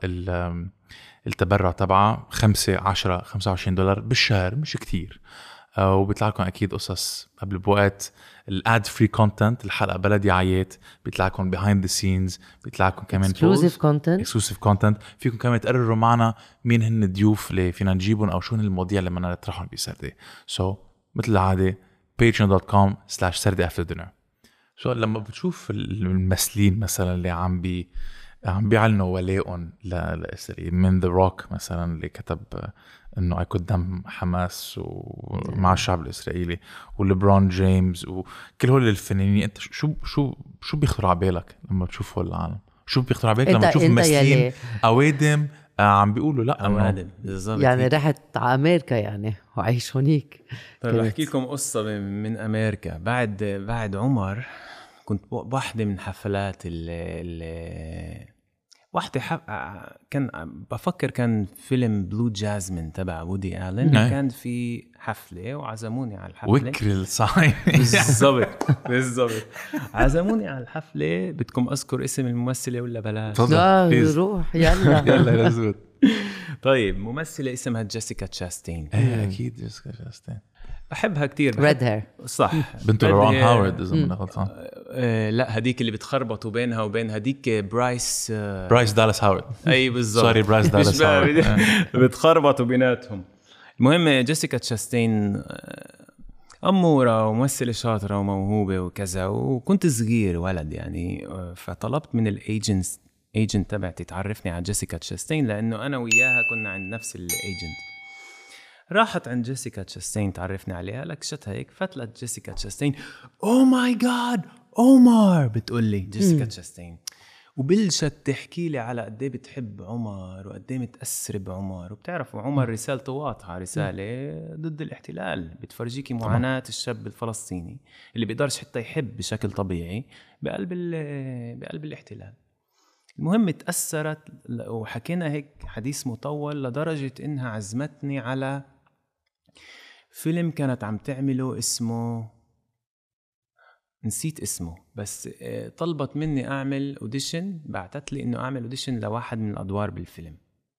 التبرع تبعها خمسة عشرة خمسة وعشرين دولار بالشهر، مش كتير. آه وبيطلع لكم أكيد قصص قبل بوقت، الاد فري كونتنت، الحلقة بلدي عيات، بيطلع لكم behind the scenes، بيطلع لكم كمان exclusive content exclusive content. فيكم كمان تقرروا معنا مين هن الضيوف اللي فينا نجيبهم أو شو هن المواضيع اللي بدنا نطرحهم بسردة. so مثل العادة patreon dot com slash سردة after dinner. so لما بتشوف الممثلين مثلا اللي عم بي عم بيعلنوا ولاءهم لإسرائيل، من The Rock مثلا اللي كتب إنه قدام حماس ومع الشعب الإسرائيلي، وليبرون جيمس وكل هول الفنانين، أنت شو شو شو بيخطر على بالك لما تشوف هول العالم؟ شو بيخطر على بالك لما تشوف ممثلين أوادم عم بيقولوا لا أوادم بالضبط؟ يعني رحت على أمريكا يعني وعيش هونيك. طيب أحكي لكم قصة من أمريكا. بعد بعد عمر كنت واحدة من حفلات ال واحدة حف... كان بفكر كان فيلم بلو جازمين تبع وودي آلن، كان في حفلة وعزموني على الحفلة. وكر الصايم بالضبط بالضبط عزموني على الحفلة. بدكم أذكر اسم الممثلة ولا بلاش؟ لا روح يلا يلا نزبط. طيب ممثلة اسمها جيسيكا تشاستين. ايه أكيد جيسيكا تشاستين بحبها كتير. ريد هير صح، بنت رون هاورد إذا ما غلطان. آه لا هديك اللي بتخربطوا بينها وبين هديك برايس آه برايس دالاس هاورد. اي بالضبط سوري برايس دالاس هاورد. بتخربطوا بيناتهم. المهم جيسيكا تشاستين أمورة وممثلة شاطرة وموهوبة وكذا، وكنت صغير ولد يعني، فطلبت من الايجنت ايجنت تبعتي تعرفني على جيسيكا تشاستين لأنه أنا وياها كنا عند نفس الايجنت. راحت عند جيسيكا تشاستين تعرفني عليها، لكشتها هيك فتلت جيسيكا تشاستين، أوه ماي جاد أومار بتقول لي جيسيكا تشاستين، وبلشت تحكي لي على قد ايه بتحب عمر وقد ايه متاثر بعمر. وبتعرفوا عمر رسالته واضحه، رساله ضد الاحتلال، بتفرجيكي معاناه الشاب الفلسطيني اللي بيقدرش حتى يحب بشكل طبيعي بقلب بقلب الاحتلال. المهم تاثرت وحكينا هيك حديث مطول لدرجه انها عزمتني على فيلم كانت عم تعمله اسمه، نسيت اسمه، بس طلبت مني أعمل أوديشن، بعتت لي إنه أعمل أوديشن لواحد من الأدوار بالفيلم.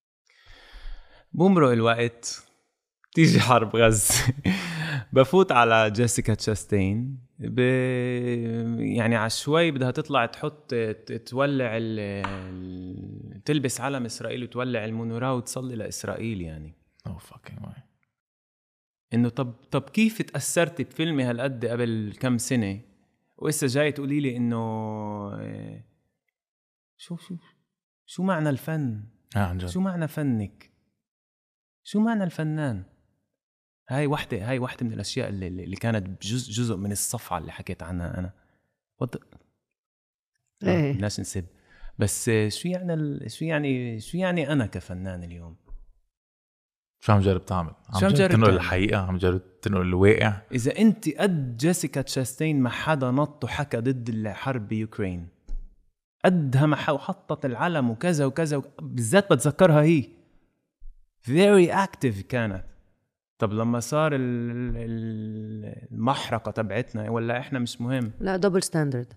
بمرق الوقت تيجي حرب غزة بفوت على جيسيكا تشاستين ب... يعني عشوائي بدها تطلع تحط تولع ال... تلبس علم إسرائيل وتولع المنورة وتصلي لإسرائيل. يعني oh fucking way. إنه طب طب كيف تأثرت بفيلمي هالقد قبل كم سنة وإسا جاي تقولي لي إنه شو شو شو معنى الفن؟ آه شو معنى فنك؟ شو معنى الفنان؟ هاي واحدة هاي واحدة من الأشياء اللي اللي كانت جزء جزء من الصفعة اللي حكيت عنها أنا. وض... إيه. بلاش نسب، بس شو يعني ال... شو يعني شو يعني أنا كفنان اليوم؟ شو عم جرب تعمل؟ عم جرب تنقل الحقيقة، عم جرب تنقل الواقع. إذا أنت قد جيسيكا تشاستين ما حدا نط وحكى ضد الحرب بيوكرين، قدها ما حطت العلم وكذا وكذا وك... بالذات بتذكرها هي very active كانت. طب لما صار المحرقة تبعتنا ولا إحنا مش مهم؟ لا دبل ستاندرد.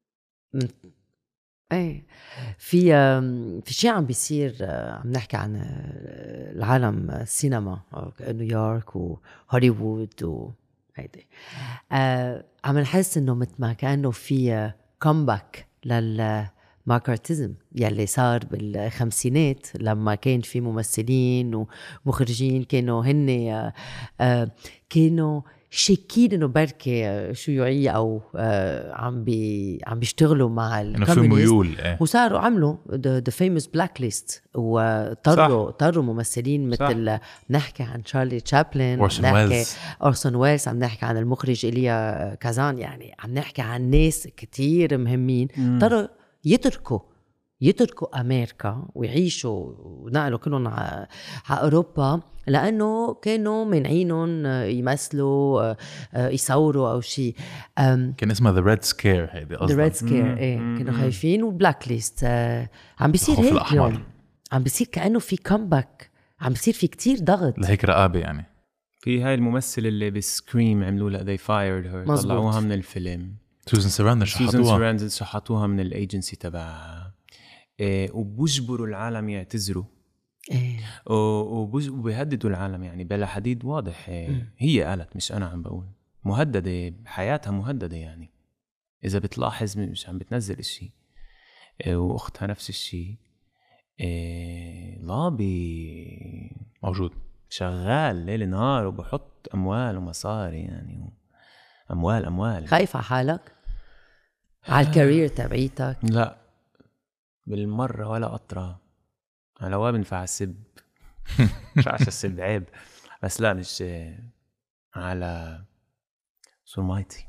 ايه في في شيء عم بيصير، عم نحكي عن العالم السينما نيويورك وهوليوود وهيدي، آه عم نحس انه مثل ما كانه في كومباك للماكارتيزم يلي صار بالخمسينات لما كان في ممثلين ومخرجين كانوا هن آه آه كانوا شاكين انه بركي شيوعيه او آه عم بي عم بيشتغلوا مع الكوميونست، ايه. وصاروا عملوا ذا فيموس بلاك ليست وطروا طروا ممثلين مثل نحكي عن شارلي تشابلن، أورسون نحكي ويلز. أورسون ويلز، عم نحكي عن المخرج إيليا كازان. يعني عم نحكي عن ناس كتير مهمين طروا يتركوا يتركوا أمريكا ويعيشوا ونقلوا كلهم على أوروبا لأنه كانوا منعينهم يمثلوا يصوروا أو شيء. كان اسمها The Red Scare. هيدي The Red Scare. إيه كانوا خايفين. وبلاك ليست عم بيصير هيك اليوم، عم بيصير كأنه في كومباك، عم بيصير في كتير ضغط لهيك رقابة. يعني في هاي الممثل اللي بسكريم عملوا لها they fired her، طلعوها من الفيلم. سوزان سراندر شحطوها سوزان سراندر شحطوها من الايجنسي تبعها. إيه وبجبروا العالم يعتذروا. إيه. وبيهددوا العالم. يعني بلا حديد واضح. إيه هي قالت، مش أنا عم بقول، مهددة حياتها مهددة. يعني إذا بتلاحظ مش عم بتنزل الشيء. إيه وأختها نفس الشيء. إيه لابي موجود شغال ليل نهار وبحط أموال ومصاري. يعني أموال أموال. خايف على حالك على الكارير تبعيتك؟ لا بالمرة ولا قطرة. على واب نفع السب مش عشان السب عيب، بس لا مش على سورمايتي.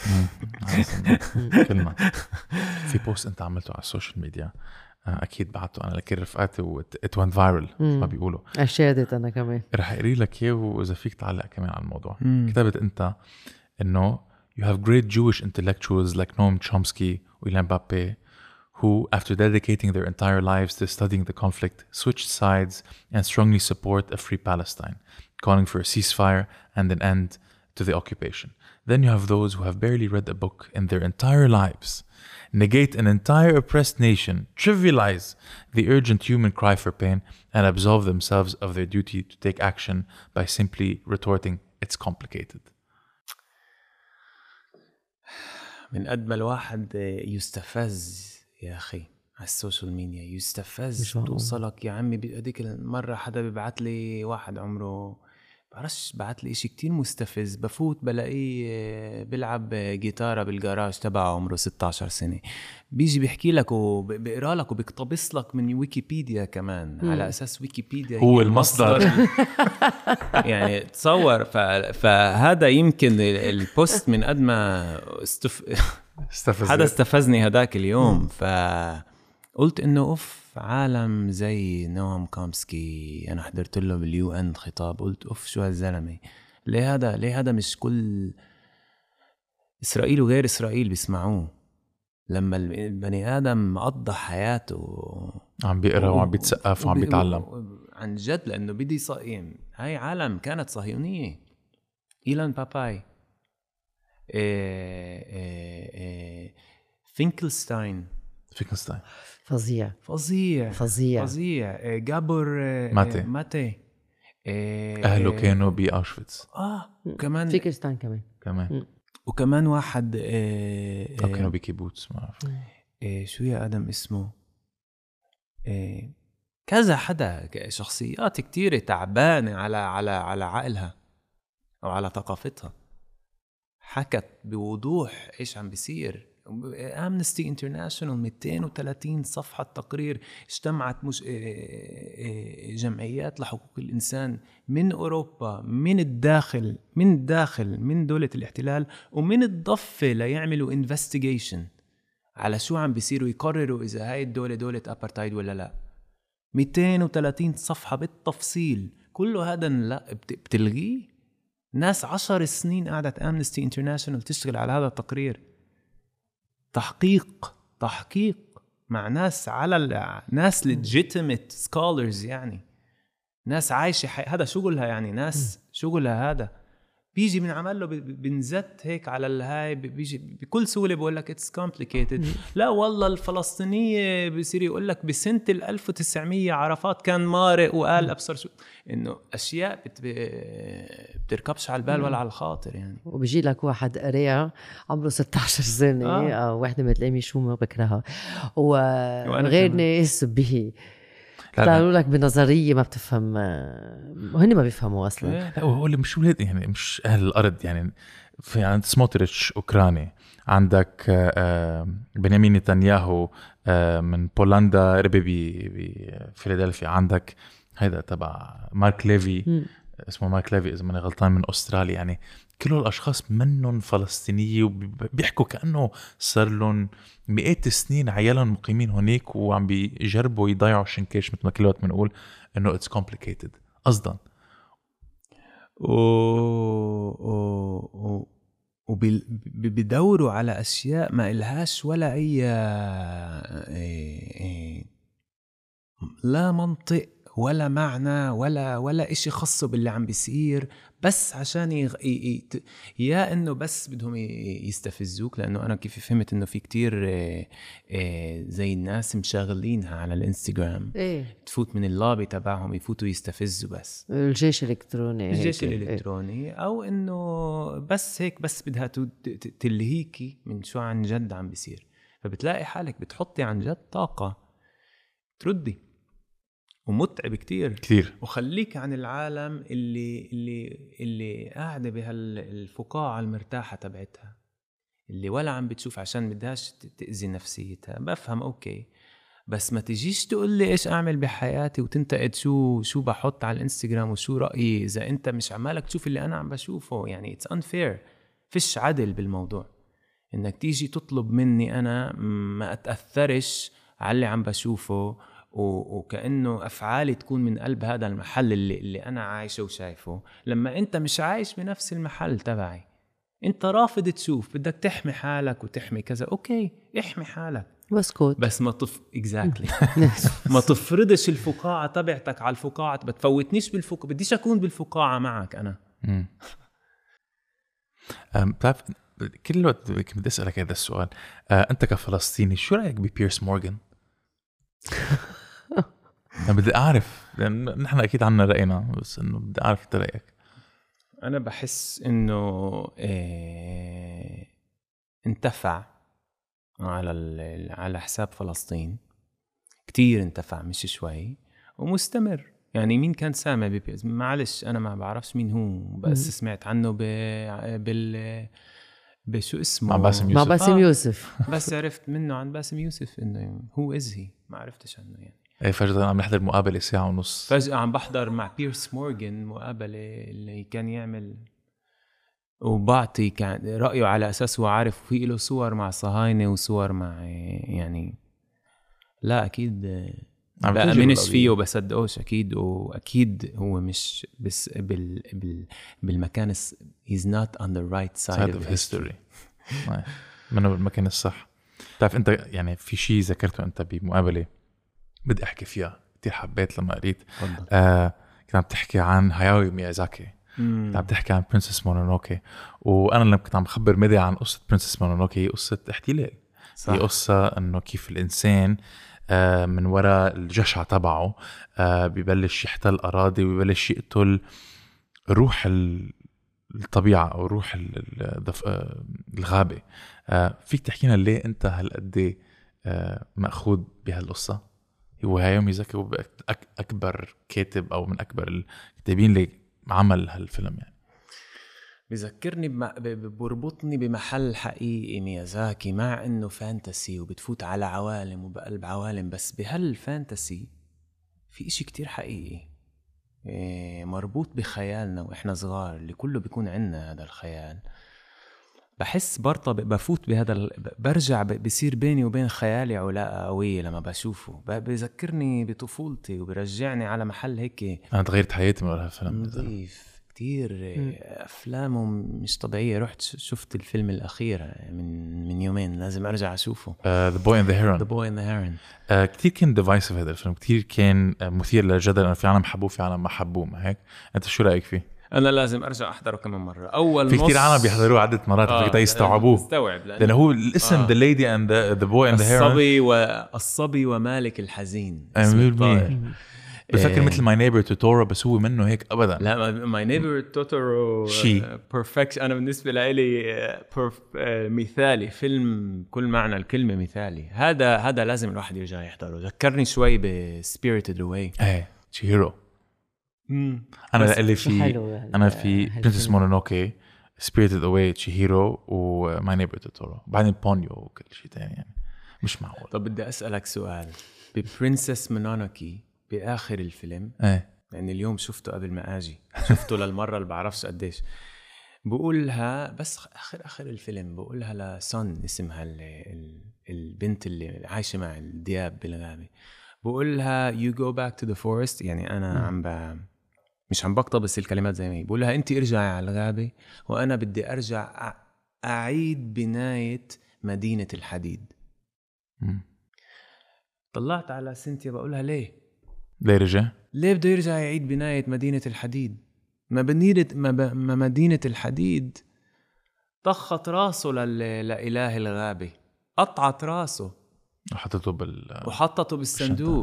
كلمة في بوست انت عملته على السوشيال ميديا اكيد بعته انا لكل رفقاتي وات وان فايرل ما بيقولوا. اشهدت انا كمان رح اقري لك اياه واذا فيك تعلق كمان على الموضوع. مم. كتبت انت انه you have great Jewish intellectuals like Noam Chomsky وإيلان بابي who, after dedicating their entire lives to studying the conflict, switched sides and strongly support a free Palestine, calling for a ceasefire and an end to the occupation. Then you have those who have barely read a book in their entire lives, negate an entire oppressed nation, trivialize the urgent human cry for pain, and absolve themselves of their duty to take action by simply retorting, it's complicated. من قد ما الواحد يستفز يا أخي على السوشيال ميديا، يستفز توصلك يا عمي. هذيك المرة حدا بيبعت لي واحد عمره بعرفش بعت لي إشي كتير مستفز، بفوت بلاقيه بيلعب جيتارة بالجراج تبعه عمره ستة عشر سنة، بيجي بيحكي لك وبيقرأ لك وبيقتبس لك من ويكيبيديا كمان. م. على أساس ويكيبيديا هو المصدر. يعني تصور. فهذا يمكن البوست من قد ما استف... استفز هذا استفزني هداك اليوم. ف قلت انه اوف عالم زي نوام كومسكي انا حضرت له باليو ان خطاب، قلت اوف شو هالزلمه، ليه هذا ليه هذا مش كل اسرائيل وغير اسرائيل بيسمعوه؟ لما البني ادم قضى حياته عم بيقرا وعم بيتسقف وعم بيتعلم عن جد، لانه بدي صائم. هاي عالم كانت صهيونيه. إيلان باباي، إيه إيه إيه فينكلستاين فينكلستاين فظيع فظيع فظيع فظيع إيه جابور إيه ماتي ماتي إيه اهله إيه كانوا باوشفيتس اه وكمان فينكلستاين كمان كمان وكمان واحد إيه او إيه كانوا بكيبوتس ما بعرف إيه شو يا ادم اسمه، إيه كذا حدا شخصيات كتيرة تعبانة على على على عقلها او على ثقافتها، حكت بوضوح ايش عم بيصير. امنستي انترناشونال مئتين وثلاثين صفحة تقرير، اجتمعت مش جمعيات لحقوق الانسان من اوروبا، من الداخل من الداخل من دولة الاحتلال ومن الضفة، ليعملوا انفستيجيشن على شو عم بيصير ويقرروا اذا هاي الدولة دولة ابارتايد ولا لا. مئتين وثلاثين صفحة بالتفصيل، كله هذا لا بتلغيه. ناس عشر سنين قعدت أمنستي انترناشونال تشتغل على هذا التقرير، تحقيق تحقيق مع ناس على ناس legitimate scholars، يعني ناس عايشة حي... هذا شغلها، يعني ناس شغلها هذا. بيجي من عمل له بنزت هيك على الهاي، بيجي بكل سهولة بقول لك it's complicated. لا والله الفلسطينية بيصير يقول لك بسنة الألف وتسعمية عرفات كان مارق وقال أبصر شو، إنه أشياء بت... بتركبش على البال ولا على الخاطر يعني. وبيجي لك واحد قريع عمره ستة عشر سنة آه. أو واحدة مثل شو ما بكرهها وغير ناس به قالوا لك بنظرية ما بتفهم، هن ما بيفهموا أصلا. لا هو اللي مش ولاد يعني مش أهل الأرض يعني. في عند سموتريتش أوكراني، عندك بنيامين نتنياهو من بولندا ربي بفيلادلفيا، عندك هيدا تبع مارك ليفي م. اسمه مارك ليفي إذا ماني غلطان من أستراليا. يعني كل الأشخاص منهم فلسطينية وبيحكوا كأنه صار لهم مئات السنين عيالهم مقيمين هناك وعم بيجربوا يضيعوا شنكيش مثل ما كل وقت بنقول إنه it's complicated أصلاً. و و وبيدوروا على أشياء ما إلهاش ولا أي لا منطق ولا معنى ولا ولا إشي خاصه باللي عم بيصير، بس عشان يغ... ي... ي... يا إنه بس بدهم يستفزوك. لأنه أنا كيف فهمت إنه في كتير إيه... إيه... زي الناس مشغلينها على الإنستغرام إيه؟ تفوت من اللابي تبعهم يفوتوا يستفزوا بس الجيش الإلكتروني الجيش الإلكتروني إيه؟ أو إنه بس هيك بس بدها تلهيكي من شو عن جد عم بيصير. فبتلاقي حالك بتحطي عن جد طاقة تردي، ومتعب كتير كتير. وخليك عن العالم اللي اللي اللي قاعده بهالفقاعه المرتاحه تبعتها، اللي ولا عم بتشوف عشان بدهاش تأذي نفسيتها. بفهم اوكي، بس ما تجيش تقول لي ايش اعمل بحياتي وتنتقد شو شو بحط على الانستغرام وشو رايي اذا انت مش عمالك تشوف اللي انا عم بشوفه. يعني it's unfair، فيش عدل بالموضوع انك تيجي تطلب مني انا ما اتاثرش على اللي عم بشوفه، وكأنه أفعالي تكون من قلب هذا المحل اللي, اللي أنا عايشه وشايفه، لما أنت مش عايش بنفس المحل تبعي. أنت رافض تشوف، بدك تحمي حالك وتحمي كذا، أوكي احمي حالك بسكوت، بس ما تف... exactly. ما تفرضش الفقاعة تبعتك على الفقاعة، بتفوتنيش بالفقاعة، بديش أكون بالفقاعة معك أنا. بتعرف كل الوقت بدي أسألك هذا السؤال، أه أنت كفلسطيني شو رأيك ببيرس مورغان؟ أنا بدي أعرف، لأن نحن أكيد عنا رأينا، بس إنه بدي أعرف أنت رأيك. أنا بحس إنه إيه انتفع على على حساب فلسطين كتير، انتفع مش شوي ومستمر. يعني مين كان سامع ببيرس؟ معلش أنا ما بعرفش مين هو، بس سمعت عنه ب بال بشو اسمه مع باسم يوسف. مع باسم يوسف. آه. بس عرفت منه عن باسم يوسف إنه هو إزهي، ما عرفتش عنه يعني. ايه فجأة عم نحضر مقابلة ساعة ونص، فجأة عم بحضر مع بيرس مورغان مقابلة اللي كان يعمل وبعطي كان رأيه على أساس هو عارف في له صور مع صهاينة وصور مع يعني لا أكيد عم بأمنش تجربة فيه وبصدقوش أكيد، وأكيد هو مش بس بال بال بالمكان الس- he's not on the right side, side of of history. history. منه بالمكان الصح. تعرف أنت يعني في شيء ذكرته أنت بمقابلة بدي أحكي فيها كتير حبيت لما قريت. آه كنت عم تحكي عن هاياو ميازاكي، كنت عم تحكي عن برنسس مونونوكي، وأنا لما كنت عم بخبر ميديا عن قصة برنسس مونونوكي هي قصة احتلال. صح. هي قصة إنه كيف الإنسان آه من وراء الجشع تبعه آه بيبلش يحتل أراضي وبيبلش يقتل روح الطبيعة أو روح الغابة. آه فيك تحكينا ليه أنت هالقد آه مأخوذ بهالقصة؟ هو هاياو ميازاكي هو أكبر كاتب أو من أكبر الكاتبين اللي عمل هالفيلم يعني. بذكرني بم... بربطني بمحل حقيقي ميازاكي، مع انه فانتسي وبتفوت على عوالم وبقلب عوالم، بس بهالفانتسي في اشي كتير حقيقي إيه مربوط بخيالنا واحنا صغار، اللي كله بيكون عنا هذا الخيال. بحس برطب بفوت بهذا ال... برجع ب... بصير بيني وبين خيالي علاقة قوية لما بشوفه، ب... بذكرني بطفولتي وبرجعني على محل هيك. أنا تغيرت حياتي من هالفيلم نظيف كتير، أفلامه مش طبيعية. رحت شفت الفيلم الأخير من من يومين، لازم أرجع أشوفه. uh, The Boy and the Heron. The Boy and the Heron. uh, كتير كان ديفايسيف هذا الفيلم، كتير كان مثير للجدل، أنه في عالم حبوه في عالم ما حبوه، ما هيك؟ أنت شو رأيك فيه؟ أنا لازم أرجع أحضره كمان مرة. أول في نص كتير عالم بيحضروه عدة مرات آه فكرة يستوعبوه، استوعب لأنه هو الاسم آه. The Lady and the, the Boy and the Heron. الصبي والصبي ومالك الحزين. بفكر مثل My Neighbor Totoro، بس هو منه هيك أبدا. لا My Neighbor Totoro شيء perfect. أنا بالنسبة لي مثالي، فيلم كل معنى الكلمة مثالي. هذا هذا لازم الواحد يرجع يحضره. ذكرني شوي ب Spirited Away. إيه تشيهيرو. أنا اللي في أنا في Princess Mononoke، Spirited Away، تشيهيرو، و My Neighbor Totoro، بعدين بونيو وكل شيء تاني يعني مش معقول. طب بدي أسألك سؤال ببرنسس مونونوكي بآخر الفيلم، ايه يعني اليوم شفته قبل ما اجي، شفته للمره اللي بعرفش قديش، بقولها بس اخر اخر الفيلم بقولها لسون، اسمها البنت اللي عايشه مع الدياب بالغابه، بقولها you go back to the forest. يعني انا م. عم ب... مش عم بقتبس الكلمات زي ما هي، بقولها انت ارجعي على الغابه وانا بدي ارجع اعيد بنايه مدينه الحديد. م. طلعت على سنتيا بقولها ليه ليه رجع؟ ليه بده يرجع يعيد بناية مدينة الحديد؟ ما بنيرة ما, ب... ما مدينة الحديد طخت راسه لل... لإله الغابة، قطعت راسه وحطته بال وحطته بالصندوق.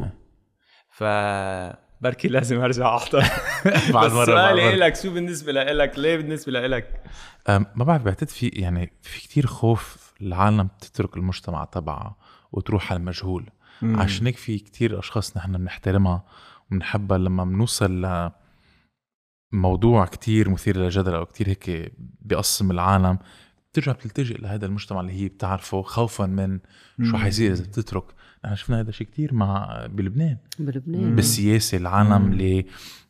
فبركي لازم أرجع أحضر. بعد مرة سؤالي إلك، شو بالنسبة لإلك؟ ليه بالنسبة لإلك؟ ما بعرف، بعتقد في يعني في كتير خوف العالم تترك المجتمع تبعها وتروح على المجهول. مم. عشان هيك في كتير أشخاص نحن بنحترمها وبنحبها، لما بنوصل لموضوع كتير مثير للجدل أو كتير هيك بيقسم العالم، بترجع بتلتجئ لهذا المجتمع اللي هي بتعرفه خوفا من شو حيصير إذا بتترك. نحن شفنا هذا الشيء كتير مع بلبنان بلبنان بالسياسة، العالم اللي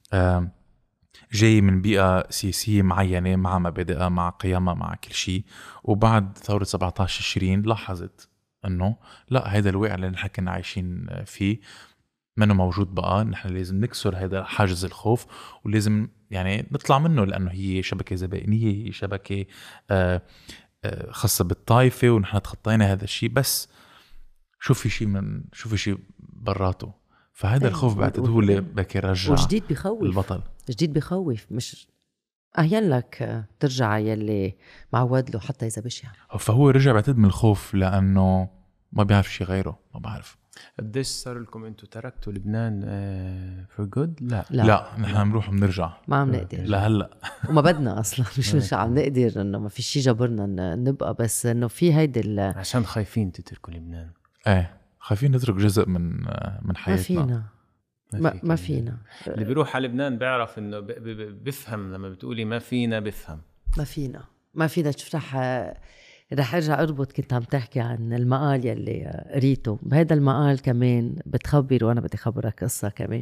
جاي من بيئة سياسية معينة مع مبادئها مع قيمها مع كل شيء، وبعد ثورة سبعة عشر تشرين لاحظت انه لا، هذا الواقع اللي نحن كنا عايشين فيه منه موجود بقى، نحن لازم نكسر هذا حاجز الخوف ولازم يعني نطلع منه، لانه هي شبكه زبائنيه، هي شبكه آآ آآ خاصه بالطائفه، ونحن تخطينا هذا الشيء، بس شو في شيء من شو في شيء براته. فهذا أيه الخوف بعتقد هو اللي بكي رجع وجديد بخوف البطل. جديد بخوف، مش أهين لك ترجع يلي معود له حتى إذا بشع. فهو رجع بعتقد من الخوف لأنه ما بيعرف شيء غيره، ما بعرف. قديش صار لكم انتوا تركتوا لبنان فور uh, جود؟ لا لا, لا نحن بنروح وبنرجع، ما عم نقدر لهلا وما بدنا اصلا، مش مش عم نقدر، انه ما في شيء جبرنا نبقى، بس انه في هيدي عشان خايفين تتركوا لبنان. ايه خايفين نترك جزء من من حياتنا. ما فينا ما, ما فينا. اللي بيروح على لبنان بيعرف انه بفهم، لما بتقولي ما فينا بفهم. ما فينا ما فينا شوف، رح رح ارجع اربط، كنت عم تحكي عن المقال يلي قريته، بهذا المقال كمان بتخبر، وانا بدي خبرك قصة كمان،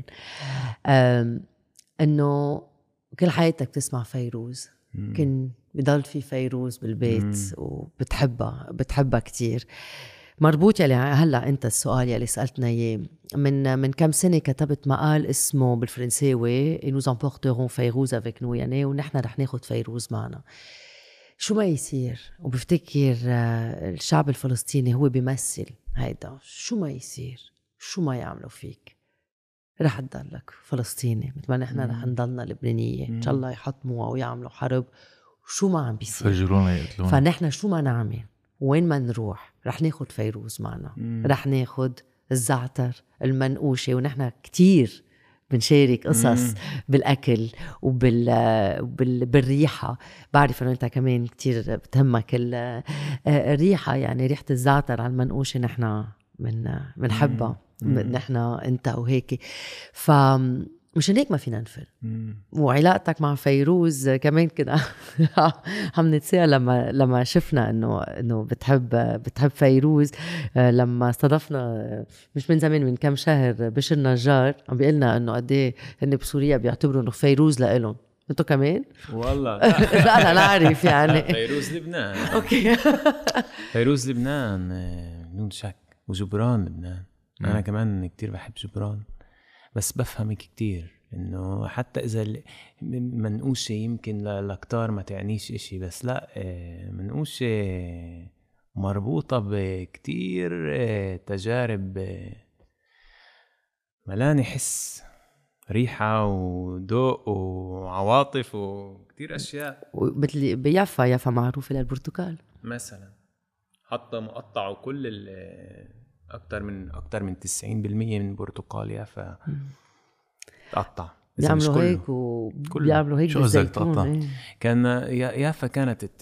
انه كل حياتك بتسمع فيروز، كن بضل في فيروز بالبيت مم. وبتحبها بتحبها كتير، مربوط يلي هلا انت السؤال يلي سالتنا اياه. من من كم سنه كتبت مقال اسمه بالفرنساوي nous emporterons فيروز avec nous، يعني ونحن رح ناخد فيروز معنا. شو ما يصير، وبفتكر الشعب الفلسطيني هو بيمثل هيدا، شو ما يصير شو ما يعملوا فيك رح تضلك فلسطيني مثل ما نحن رح نضلنا لبنانيه. ان شاء الله يحطموها ويعملوا حرب شو ما عم بيصير فجرونا يقتلونا، فنحن شو ما نعمل وين ما نروح رح ناخد فيروز معنا. مم. رح ناخد الزعتر المنقوشة، ونحن كتير بنشارك قصص بالأكل وبال... وبال... بالريحة. بعرف أنه أنت كمان كتير بتهمك الريحة، يعني ريحة الزعتر على المنقوشة نحن من منحبها نحن أنت وهيك. ف مشان هيك ما فينا نفر. وعلاقتك مع فيروز كمان كده عم نتساءل لما لما شفنا انه انه بتحب بتحب فيروز. لما استضفنا مش من زمان من كم شهر بشر نجار عم بيقلنا انه قد ايه هن بسوريا بيعتبروا انه فيروز لإلهم. انتوا كمان والله لا انا نعرف يعني فيروز لبنان. اوكي فيروز لبنان بدون شك، وجبران لبنان. انا كمان كتير بحب جبران، بس بفهمك كتير انه حتى اذا منقوشة يمكن لكتار ما تعنيش اشي، بس لا منقوشة مربوطة بكتير تجارب ملاني حس، ريحة ودوق وعواطف وكتير اشياء. مثل بيافا، يافا معروفة للبرتقال مثلا، حتى مقطعوا كل اكتر من اكتر من تسعين بالمية من برتقال يافا تقطع. بيعملوا هيك وبيعملوا هيك بالزيتون. ايه. كان يافا كانت ت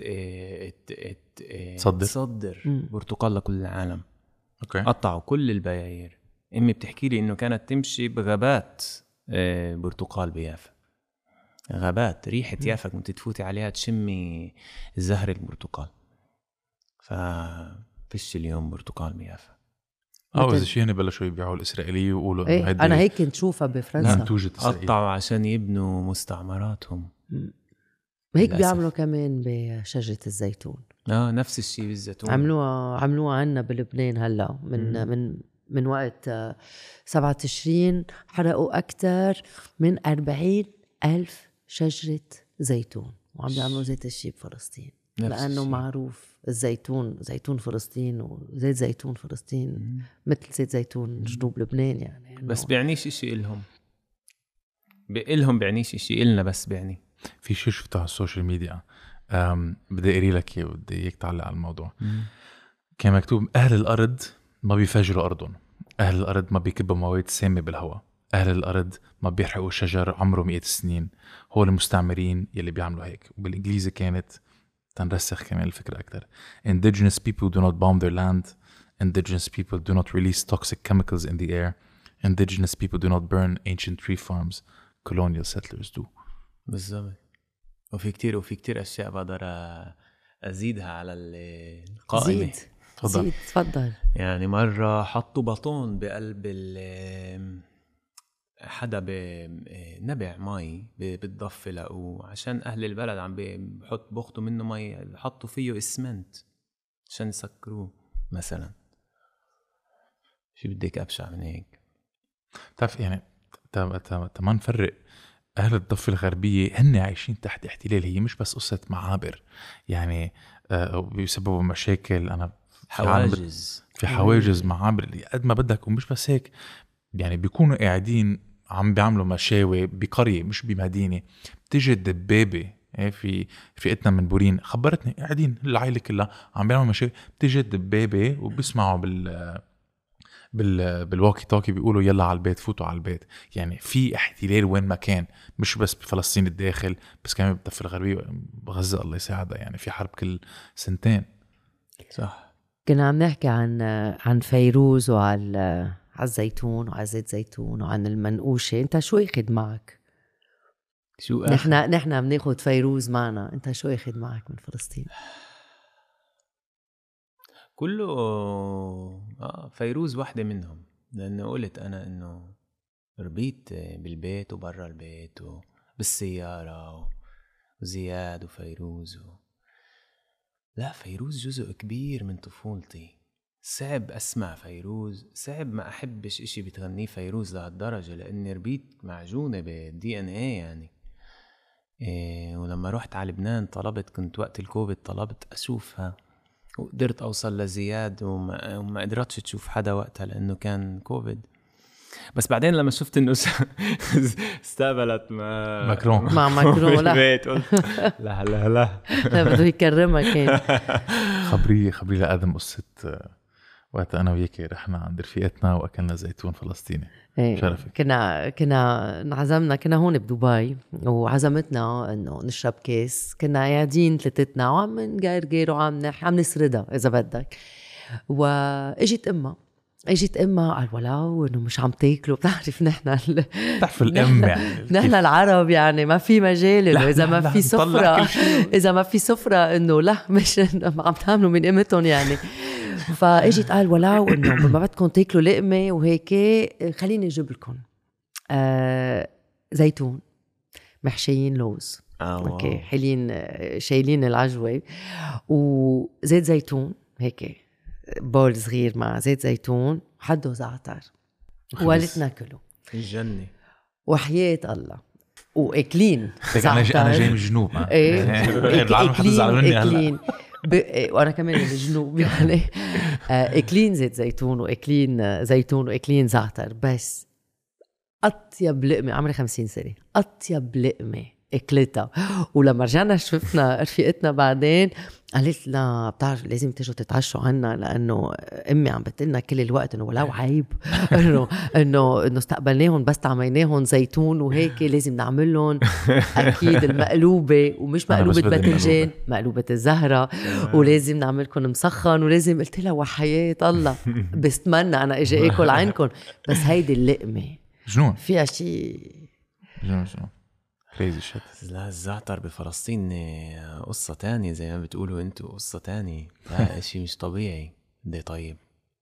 تصدر تصدر برتقال لكل العالم. اوكي. قطعوا كل البياير. امي بتحكي لي انه كانت تمشي بغابات برتقال بيافا، غابات ريحة يافا كنت تفوتي عليها تشمي الزهر البرتقال. ففيش اليوم برتقال بيافا. اه إذا شيء هنا بلشوا يبيعوا الإسرائيلية ويقولوا إيه أنا هيك كنت شوفها بفرنسا. لا توجد إسرائيل. قطعوا عشان يبنوا مستعمراتهم. هيك بيعملوا كمان بشجرة الزيتون. اه نفس الشيء بالزيتون. عملوها عملوها عنا بلبنان هلا من مم. من من وقت سبعة تشرين حرقوا أكتر من أربعين ألف شجرة زيتون، وعم بيعملوا زيت الشيء بفلسطين لأنه الشيء. معروف الزيتون زيتون فلسطين وزيت زيتون فلسطين مم. مثل زيت زيتون جنوب لبنان يعني. بس بيعنيش إشي إلهم، بإلهم بيعنيش إشي إلنا، بس بيعني في شيء شفته على السوشيال ميديا بدي أقري لك إياه وبدي إياك تعلق على الموضوع. مم. كان مكتوب أهل الأرض ما بيفجروا أرضهم، أهل الأرض ما بيكبوا مواد سامة بالهواء، أهل الأرض ما بيحرقوا شجر عمره مئة سنين، هو المستعمرين يلي بيعملوا هيك. وبالإنجليزي كانت تنرسخ كمان الفكرة أكتر. Indigenous people do not bomb their land. Indigenous people do not release toxic chemicals in the air. Indigenous people do not burn ancient tree farms. Colonial settlers do. بالضبط. وفي كتير وفي كتير أشياء بقدر أزيدها على القائمة. زيد تفضل تفضل. يعني مرة حطوا بطون بقلب ال حدا بنبع مي بالضفة لقوه عشان أهل البلد عم بحط بخطوا منه مي، حطوا فيه إسمنت عشان يسكروه مثلا. شو بدك أبشع من هيك؟ تعرف يعني ما نفرق. أهل الضفة الغربية هن عايشين تحت احتلال، هي مش بس قصة معابر يعني آه بيسببوا مشاكل. أنا حواجز في حواجز معابر قد ما بدك. ومش بس هيك يعني بيكونوا قاعدين عم بيعملوا مشاوي بقرية مش بمدينة، بتيجي الدبابة في رفقتنا من بورين خبرتني قاعدين العائلة كلها عم بيعملوا مشاوي، بتيجي الدبابة وبيسمعوا بال بال بالواكي توكي بيقولوا يلا على البيت، فوتوا على البيت. يعني في احتلال وين ما كان، مش بس بفلسطين الداخل بس كمان بالضفة الغربية بغزة الله يساعدها. يعني في حرب كل سنتين. صح. كنا عم نحكي عن عن فيروز وعلى على الزيتون وعلى زيت زيتون وعن المنقوشة. انت شو اخذ معك؟ شو اخذ؟ نحن نحن بناخد فيروز معنا، انت شو اخذ معك من فلسطين؟ كله آه فيروز واحدة منهم، لأنه قلت أنا إنه ربيت بالبيت وبرا البيت وبالسيارة وزياد وفيروز و... لا فيروز جزء كبير من طفولتي. صعب أسمع فيروز، صعب ما أحبش إشي بتغنيه فيروز لهالدرجة، لأني ربيت معجونة بالدي ان اي يعني. إيه ولما رحت على لبنان طلبت، كنت وقت الكوفيد طلبت أشوفها وقدرت أوصل لزياد وما, وما قدرتش تشوف حدا وقتها لأنه كان كوفيد. بس بعدين لما شفت إنه استقبلت ما ماكرون مع ماكرون لا بالبيت قلت لا لا لا لا بده يكرمها كان. خبري خبري لآدم قصة وقت أنا وياك رحنا عند رفيقتنا وأكلنا زيتون فلسطيني. ايه شرفك. كنا كنا انعزمنا، كنا هون بدبي وعزمتنا انه نشرب كاس، كنا قاعدين ثلاثتنا وعم نقرقر وعم نحكي عم نسردها اذا بدك. واجت امها اجت امها قال ولو انه مش عم تاكلوا، بتعرف نحن بتعرف الام يعني نحن العرب يعني ما في مجال انه اذا ما في سفره اذا ما في سفره انه لا مش عم تعملوا من قيمتهم يعني. فاجت قال ولو انه ما بدكم تاكلوا لقمه وهيك خليني اجيب لكم آه زيتون محشيين لوز. آه اوكي حلين شايلين العجوه وزيت زيتون هيك بول صغير مع زيت زيتون حده زعتر وقالت ناكله الجنة وحياة الله واكلين انا جاي انا جاي من الجنوب. ايه العالم حتزعل مني هلا. ب... وانا كمان من الجنوب يعني اكلين زيت زيتون واكلين زيتون واكلين زعتر. بس اطيب لقمه عمري خمسين سنه اطيب لقمه اكلتها. ولما رجعنا شفنا رفيقتنا بعدين قالت لا بتعرف لازم تيجوا تتعشوا عنا لانه امي عم بتقلنا كل الوقت انه ولو عيب انه انه انه استقبلناهم بس طعميناهم زيتون وهيك لازم نعمل لهم اكيد المقلوبه ومش مقلوبه باذنجان مقلوبه الزهره ولازم نعملكم مسخن ولازم. قلت لها وحياة الله بستمنى انا اجي اكل عندكم بس هيدي اللقمه جنون فيها شيء جنون جنون كريزي شت. لا الزعتر بفلسطين قصة تانية زي ما بتقولوا انتوا، قصة تانية. لا اشي مش طبيعي. ده طيب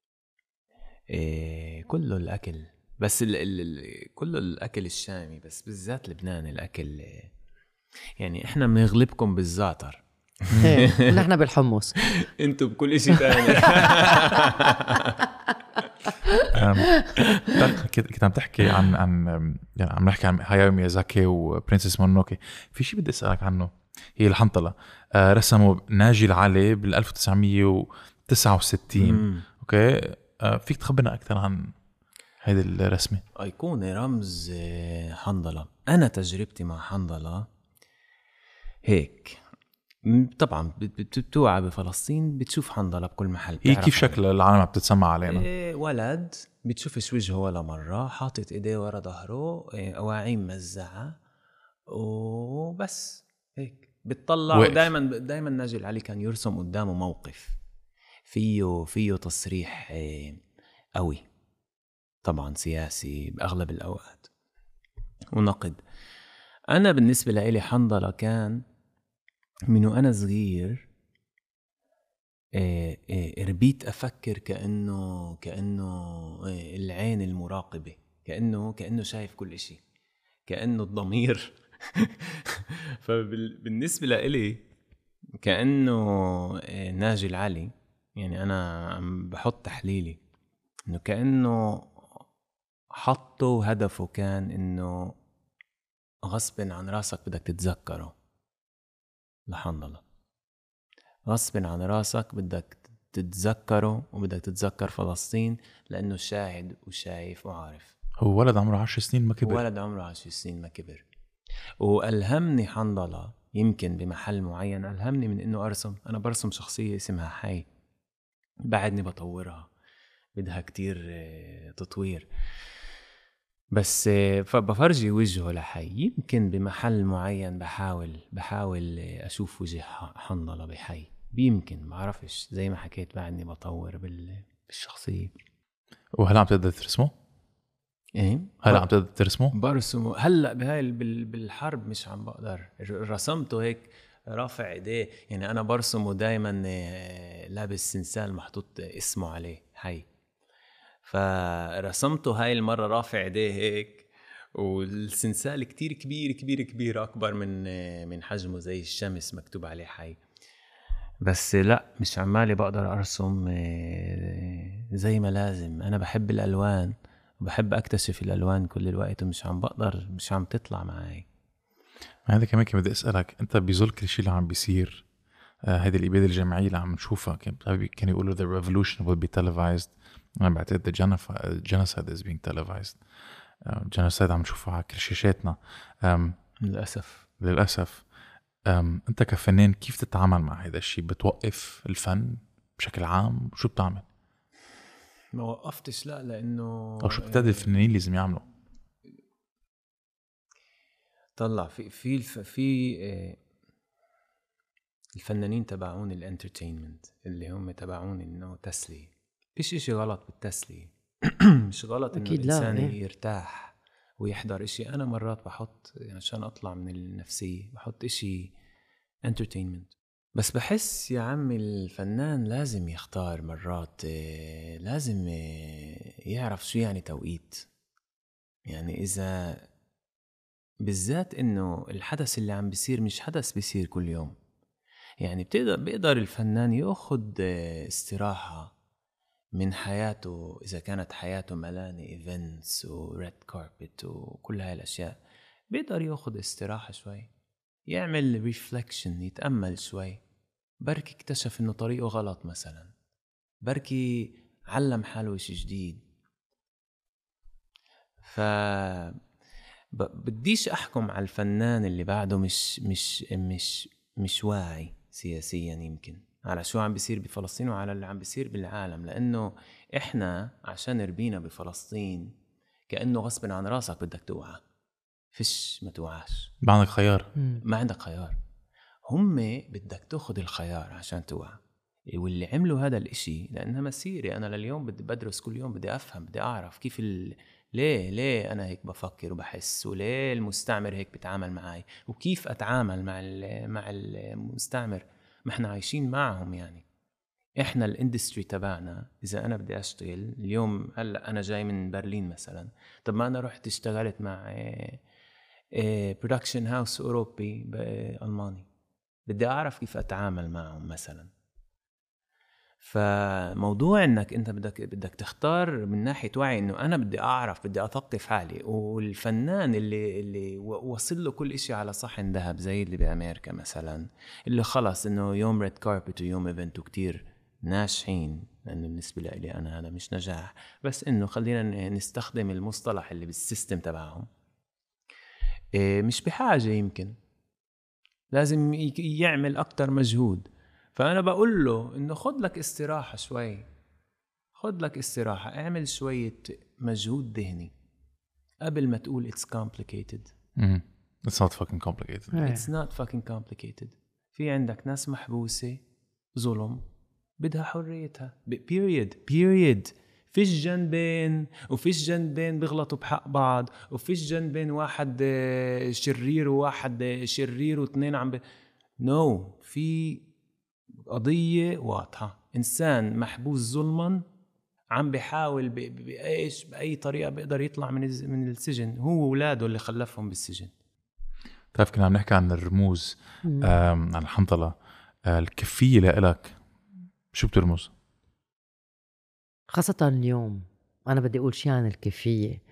إيه كله الأكل بس ال ال كله الأكل الشامي بس بالذات لبنان الأكل يعني احنا بنغلبكم بالزعتر نحن بالحمص انتوا بكل اشي تاني. كنت عم تحكي عن عن يعني عم نحكي عن هاياو ميازاكي وبرنسس مونوكي. في شيء بدي اسالك عنه، هي الحنطله رسموا ناجي العلي بال ألف وتسعمية وتسعة وستين. مم. اوكي فيك تخبرنا اكثر عن هيدي الرسمه؟ ايقونه رمز حنظله. انا تجربتي مع حنظله هيك طبعا بتوعى بفلسطين بتشوف حنظله بكل محل. هي كيف شكل العالم عم بتتسمع علينا؟ إيه ولد بتشوفش وجهه ولا مره، حاطط ايديه ورا ظهره، إيه اواعين مزعه وبس هيك بتطلع. دائما دائما ناجي العلي كان يرسم قدامه موقف فيه فيه تصريح إيه قوي طبعا سياسي باغلب الاوقات ونقد. انا بالنسبه لي حنظله كان من وأنا صغير إيه إيه ربيت أفكر كأنه كأنه إيه العين المراقبة، كأنه كأنه شايف كل إشي، كأنه الضمير. فبالنسبة لإلي كأنه إيه ناجي العلي يعني أنا عم بحط تحليلي إنه كأنه حطه هدفه كان إنه غصب عن راسك بدك تتذكره لحنظله، غصب عن راسك بدك تتذكره وبدك تتذكر فلسطين لأنه شاهد وشايف وعارف. هو ولد عمره عشر سنين ما كبر. ولد عمره عشر سنين ما كبر. وألهمني حنظله يمكن بمحل معين، ألهمني من إنه أرسم. أنا برسم شخصية اسمها حي، بعدني بطورها، بدها كتير تطوير، بس فبفرجي وجهه لحي. يمكن بمحل معين بحاول بحاول أشوف وجه حنظله بحي، يمكن ما أعرفش. زي ما حكيت بعدني بطور بالشخصية. وهلا عم تقدر ترسمه؟ إيه هلا عم تقدر ترسمه؟ برسمه هلا بهاي بالحرب مش عم بقدر. رسمته هيك رافع ايديه يعني. أنا برسمه دايما لابس سنسال محطوط اسمه عليه حي، فرسمته هاي المرة رافع ايديه هيك والسنسال كتير كبير كبير كبير أكبر من من حجمه زي الشمس مكتوب عليه حي. بس لا مش عمالي بقدر ارسم زي ما لازم. انا بحب الالوان وبحب اكتشف الالوان كل الوقت ومش عم بقدر مش عم تطلع معي. هذا كمان كنت بدي اسالك، انت بظل كل شيء اللي عم بيصير هذه الاباده الجماعيه اللي عم نشوفها كان يقولوا the revolution will be televised. انا بعتقد the genocide is being televised. genocide عم نشوفها على كل شاشاتنا للاسف للاسف. انت كفنان كيف تتعامل مع هذا الشيء؟ بتوقف الفن بشكل عام؟ شو بتعمل؟ ما وقفتش لا لانه او شو بتعتقد الفنانين لازم يعملوا؟ طلع في في في الفنانين تبعون الانترتينمنت اللي هم تبعون انه تسلية. فيش اشي غلط بالتسلية مش غلط انه الانسان إيه؟ يرتاح ويحضر اشي. انا مرات بحط عشان اطلع من النفسية بحط اشي انترتينمنت. بس بحس يا عمي الفنان لازم يختار مرات، لازم يعرف شو يعني توقيت. يعني اذا بالذات انه الحدث اللي عم بيصير مش حدث بيصير كل يوم. يعني بتقدر بيقدر الفنان ياخد استراحة من حياته إذا كانت حياته ملانة إيفنتس وريد كاربت وكل هاي الأشياء. بيقدر ياخد استراحة شوي، يعمل ريفلكشن، يتأمل شوي. بركي اكتشف إنه طريقه غلط مثلا، بركي علم حاله شيء جديد. ف بديش أحكم على الفنان اللي بعده مش مش مش مش واعي سياسيا يمكن على شو عم بيصير بفلسطين وعلى اللي عم بيصير بالعالم. لأنه إحنا عشان ربينا بفلسطين كأنه غصب عن راسك بدك توعى. فيش ما توعاش، ما عندك خيار. ما عندك خيار. هم بدك تاخد الخيار عشان توعى. واللي عملوا هذا الاشي لأنها مسيرة. أنا لليوم بدي بدرس كل يوم، بدي أفهم، بدي أعرف كيف ال... ليه ليه أنا هيك بفكر وبحس، وليه المستعمر هيك بتعامل معي، وكيف أتعامل مع مع المستعمر. ما إحنا عايشين معهم. يعني إحنا الاندستري تبعنا. إذا أنا بدي أشتغل اليوم هلأ أنا جاي من برلين مثلا، طب ما أنا رحت اشتغلت مع برودكشن هاوس أوروبي بألماني، بدي أعرف كيف أتعامل معهم مثلا. فموضوع انك انت بدك بدك تختار من ناحيه وعي انه انا بدي اعرف، بدي اثقف حالي. والفنان اللي اللي وصل له كل إشي على صحن ذهب زي اللي بامريكا مثلا، اللي خلص انه يوم ريد كاربت ويوم ايفنت كتير ناجحين. لانه بالنسبه لي انا هذا مش نجاح، بس انه خلينا نستخدم المصطلح اللي بالسيستم تبعهم. مش بحاجه، يمكن لازم يعمل اكتر مجهود. فأنا بقول له إنه خد لك استراحة شوي، خد لك استراحة، اعمل شوية مجهود ذهني قبل ما تقول it's complicated. mm. It's not fucking complicated. It's not fucking complicated. في عندك ناس محبوسة ظلم بدها حريتها. period period. فيش جنبين وفيش جنبين بيغلطوا بحق بعض، وفيش جنبين واحد شرير وواحد شرير واثنين عم ب... no. في قضية واضحة، إنسان محبوس ظلما عم بيحاول بإيش بأي طريقة بيقدر يطلع من من السجن، هو وولاده اللي خلفهم بالسجن. تعرف كنا عم نحكي عن الرموز، عن الحنطلة. الكفية لإلك شو بترمز؟ خاصة اليوم أنا بدي أقول شيء عن الكفية.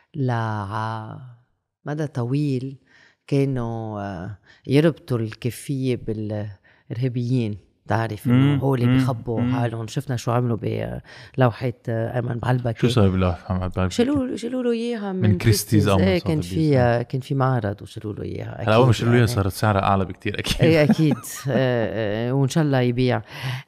لمدى طويل كانوا يربطوا الكفية بالإرهابيين. تعرف إنه هو اللي بيخبوا حالهم. شفنا شو عملوا بلوحة أيمن بعلبكي. شو صار بلوحة أيمن بعلبكي؟ شلوا شلوا له إياها من, من كريستيز. ايه كان في كان في معرض وشلوا له إياها. هلا أول ما شلوا له صارت سعرها أعلى بكتير أكيد. إيه أكيد. وإن شاء الله يبيع.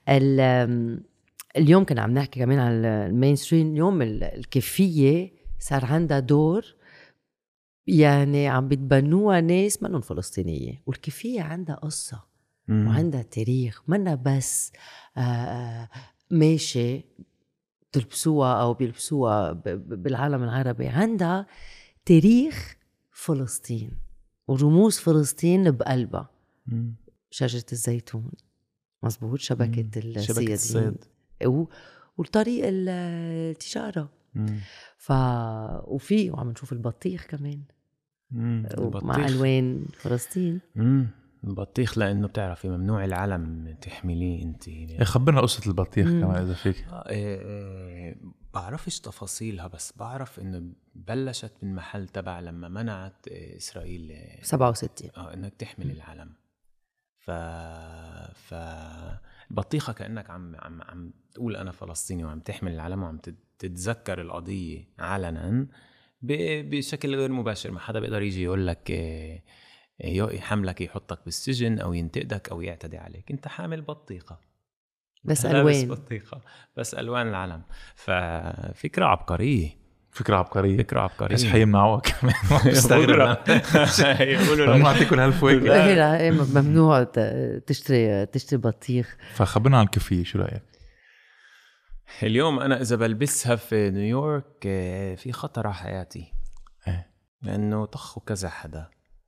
اليوم كنا عم نحكي كمان على المينستريم. اليوم الكفية صار عندها دور، يعني عم بتبنوها ناس منهم فلسطينية، والكفية عندها قصة مم. وعندها تاريخ. منا بس آآ ماشي تلبسوها أو بيلبسوها بالعالم العربي، عندها تاريخ فلسطين ورموز فلسطين بقلبها. مم. شجرة الزيتون مزبوط، شبكة الصيد والطريق التجارة. ف وفي وعم نشوف البطيخ كمان مع ألوان فلسطين. مم. البطيخ لانه بتعرفي ممنوع العلم تحمليه انت. خبرنا قصه البطيخ كمان اذا فيك. آه إيه إيه بعرفش تفاصيلها، بس بعرف انه بلشت من محل تبع لما منعت اسرائيل سبعة وستين اه انك تحمل العلم. ف ف البطيخه كانك عم عم عم تقول انا فلسطيني وعم تحمل العلم وعم تتذكر القضيه علنا بشكل غير مباشر. ما حدا بيقدر يجي يقول لك يحملك يحطك بالسجن او ينتقدك او يعتدي عليك. انت حامل بطيخه بس الوان بطيخه بس الوان العلم. ففكره عبقريه فكرة عبقرية فكرة عبقرية بس حيمنعوها كمان. مستغرب يقولوا ما أعطيكم هالفواكه. لا ممنوع تشتري تشتري بطيخ. فخبرنا عن الكفية شو رأيك؟ اليوم أنا إذا بلبسها في نيويورك في خطر على حياتي إيه؟ لأنه طخوا كذا حدا.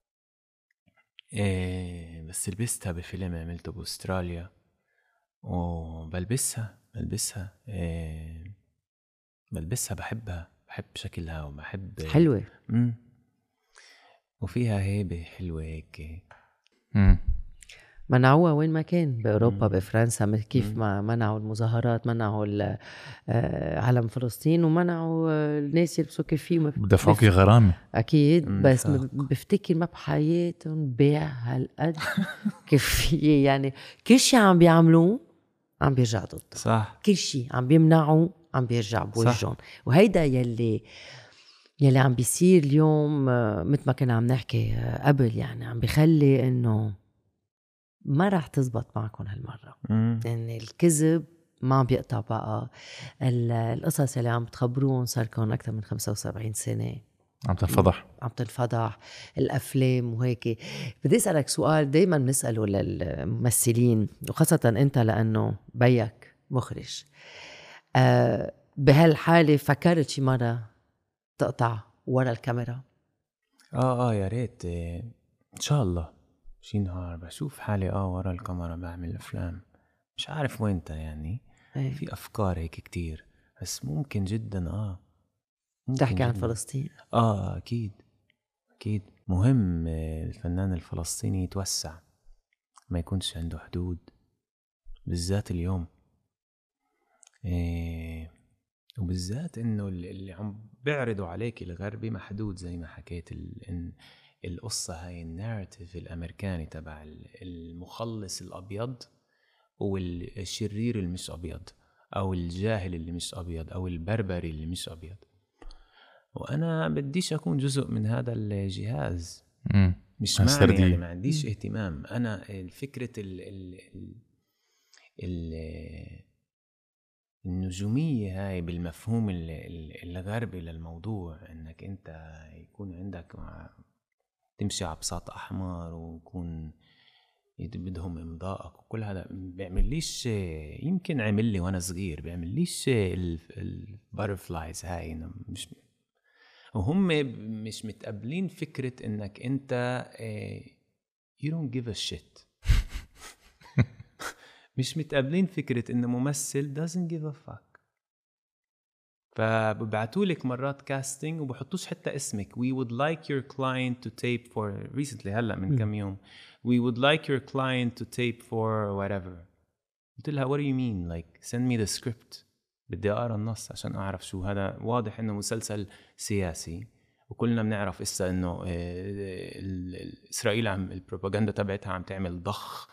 إيه بس لبستها بفيلم عملته بأستراليا وبلبسها بلبسها إيه بلبسها بحبها، بحب شكلها وبحب حلوة. امم وفيها هيبة حلوة هيك. امم منعوها وين ما كان بأوروبا بفرنسا، كيف ما منعوا المظاهرات، منعوا علم فلسطين ومنعوا الناس يلبسوا كفيه. بدفعوكي غرامة أكيد بس بفتكر ما بحياتهم بيع هالقد كفيه. يعني كل شيء عم بيعملوه عم بيرجع ضد. صح. كل شيء عم بيمنعوا عم بيرجع بوجههم. وهيدا يلي يلي عم بيصير اليوم مثل ما كنا عم نحكي قبل، يعني عم بيخلي انه ما راح تزبط معكم هالمرة. لأن الكذب ما عم بيقطع بقى. القصص اللي عم بتخبروهم صار لكم أكثر من خمسة وسبعين سنة عم تنفضح عم تنفضح الأفلام وهيك. بدي أسألك سؤال دايما نسأله للممثلين وخاصة أنت لأنه بيك مخرج. أه بهالحالة فكرت شي مرة تقطع ورا الكاميرا؟ آه آه يا ريت إيه إن شاء الله شي نهار بشوف حالي آه ورا الكاميرا بعمل أفلام. مش عارف وينتا يعني أي. في أفكار هيك كتير بس ممكن جدا آه ممكن تحكي جداً. عن فلسطين. آه أكيد أكيد مهم الفنان الفلسطيني يتوسع ما يكونش عنده حدود بالذات اليوم. إيه وبالذات إنه اللي عم بيعرضوا عليك الغربي محدود زي ما حكيت. إن القصة هاي النارتيف الأمريكاني تبع المخلص الأبيض والشرير اللي مش أبيض أو الجاهل اللي مش أبيض أو البربري اللي مش أبيض. وأنا بديش أكون جزء من هذا الجهاز. مم. مش معنى يعني ما عنديش اهتمام. أنا الفكرة ال ال ال ال النجومية هاي بالمفهوم الغربي للموضوع إنك أنت يكون عندك تمشي على بساط أحمر ويكون بدهم إمضاءك وكل هذا بيعمل ليش. يمكن عمل لي وأنا صغير بيعمل ليش البارفلايز هاي مش وهم مش متقبلين فكرة إنك أنت you don't give a shit. مش متقبلين فكرة إن ممثل doesn't give a fuck. فببعتولك مرات كاستينج وبحطوش حتى اسمك. we would like your client to tape for recently هلأ من كم يوم we would like your client to tape for whatever. قلت لها what do you mean like send me the script. بدي أقرأ النص عشان أعرف شو هذا. واضح إنه مسلسل سياسي وكلنا بنعرف إسا إنه إسرائيل عم البروباغندا تبعتها عم تعمل ضخ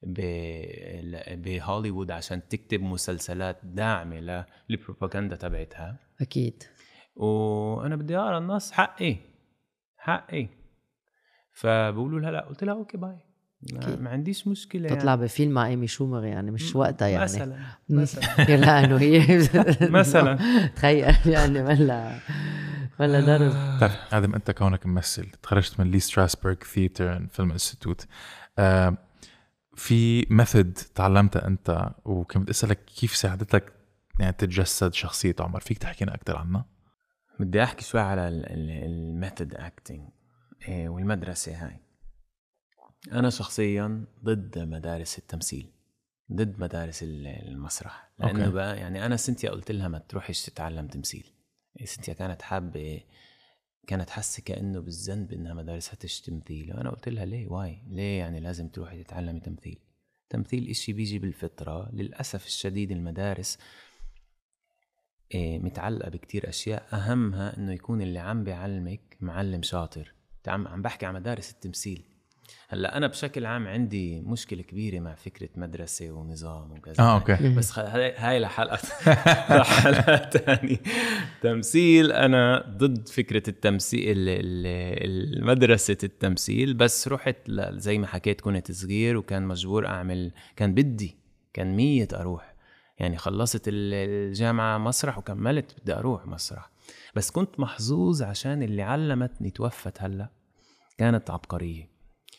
بهوليوود عشان تكتب مسلسلات داعمة للبروباغندا تبعتها. أكيد. وأنا بدي أقرأ النص حقي حقي. فبقولوا لها لا. قلت لها أوكي باي ما, ما عنديش مشكلة. تطلع يعني. بفيلم مع إيمي شومر يعني مش وقتها يعني. مثلا مثلا لا إنه هي مثلا تخيل يعني ولا ولا درس. طيب آدم أنت كونك ممثل تخرجت من لي ستراسبرغ ثياتر فيلم انستيتوت. آه في ميثود تعلمتها أنت وكنت أسألك كيف ساعدتك يعني تتجسد شخصية عمر. فيك تحكينا أكتر عنها؟ بدي أحكي شوي على الميثود أكتينج والمدرسة هاي. أنا شخصيا ضد مدارس التمثيل ضد مدارس المسرح لأنه أوكي. بقى يعني أنا سنتيا قلت لها ما تروحش تتعلم تمثيل. سنتيا كانت حابة كانت حاسة كأنه بالذنب إنها مدارسها تمثيل. وأنا قلت لها ليه واي ليه يعني لازم تروحي تتعلمي تمثيل؟ تمثيل إشي بيجي بالفطرة. للأسف الشديد المدارس إيه متعلقة بكتير أشياء، أهمها إنه يكون اللي عم بيعلمك معلم شاطر. عم عم بحكي عن مدارس التمثيل. هلا أنا بشكل عام عندي مشكلة كبيرة مع فكرة مدرسة ونظام وكذا. آه، أوكي. بس هاي هاي لحلقة لحلقة تاني. تمثيل، أنا ضد فكرة التمثيل المدرسة التمثيل. بس رحت زي ما حكيت كنت صغير وكان مجبور أعمل، كان بدي كان مية أروح يعني. خلصت الجامعة مسرح وكملت بدي أروح مسرح. بس كنت محظوظ عشان اللي علمتني توفت هلأ كانت عبقرية،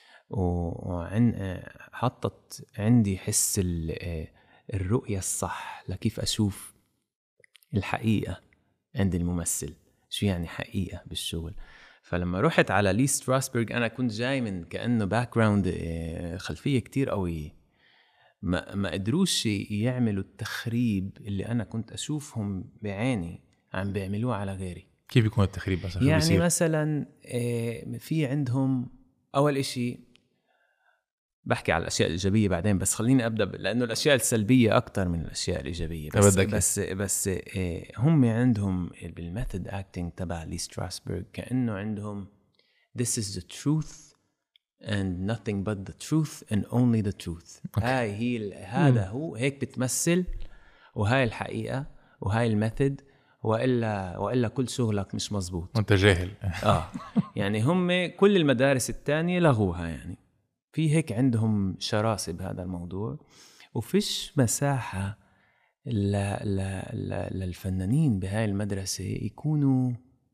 وعن حطت عندي حس الرؤية الصح لكيف أشوف الحقيقة عند الممثل. شو يعني حقيقة بالشغل؟ فلما رحت على لي ستراسبرغ أنا كنت جاي من كأنه باك جراوند، خلفية كتير قوية. ما ما قدروش يعملوا التخريب اللي أنا كنت أشوفهم بعيني عم بيعملوه على غيري. كيف يكون التخريب مثلا؟ يعني بيصير؟ مثلا في عندهم أول إشي، بحكي على الأشياء الإيجابية بعدين، بس خليني أبدأ لأنه الأشياء السلبية أكتر من الأشياء الإيجابية. بس بس, بس هم عندهم بالميثود أكتينج تبع لي ستراسبرغ كأنه عندهم this is the truth and nothing but the truth and only the truth. okay. هاي هي هذا مم. هو هيك بتمثل، وهاي الحقيقة وهاي الميثود، وإلا وإلا كل شغلك مش مزبوط وانت جاهل. آه يعني هم كل المدارس التانية لغوها يعني. في هيك عندهم شراسة بهذا الموضوع، وفيش مساحة ل... ل... ل... للفنانين بهاي المدرسة يكونوا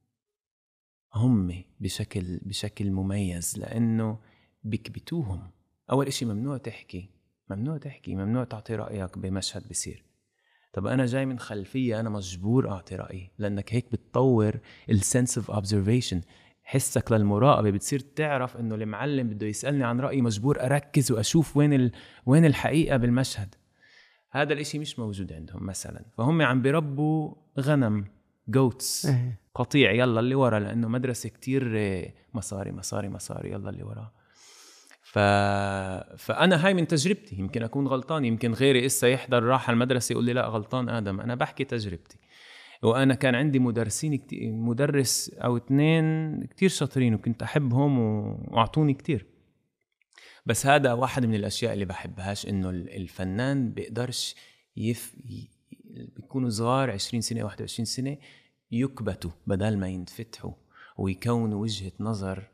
هم بشكل بشكل مميز، لأنه بيكبتوهم. أول إشي ممنوع تحكي ممنوع تحكي ممنوع تعطي رأيك بمشهد بيصير. طب أنا جاي من خلفية أنا مجبور أعطي رأيي، لأنك هيك بتطور السنس اوف observation، حسك للمراقبة. بتصير تعرف إنه المعلم بده يسألني عن رأيي، مجبور أركز وأشوف وين ال... وين الحقيقة بالمشهد. هذا الإشي مش موجود عندهم مثلا. فهم عم بيربوا غنم goats، قطيع، يلا اللي ورا، لأنه مدرسة كتير مصاري مصاري مصاري، يلا اللي ورا. ف... فأنا هاي من تجربتي، يمكن أكون غلطان، يمكن غيري إسا يحضر راح المدرسة يقول لي لا غلطان آدم. أنا بحكي تجربتي. وأنا كان عندي مدرسين كتير، مدرس أو اتنين كتير شاطرين وكنت أحبهم وأعطوني كتير. بس هذا واحد من الأشياء اللي بحبهاش، إنه الفنان بيقدرش يف... بيكونوا صغار عشرين سنة واحد وعشرين سنة يكبتوا بدل ما ينفتحوا ويكونوا وجهة نظر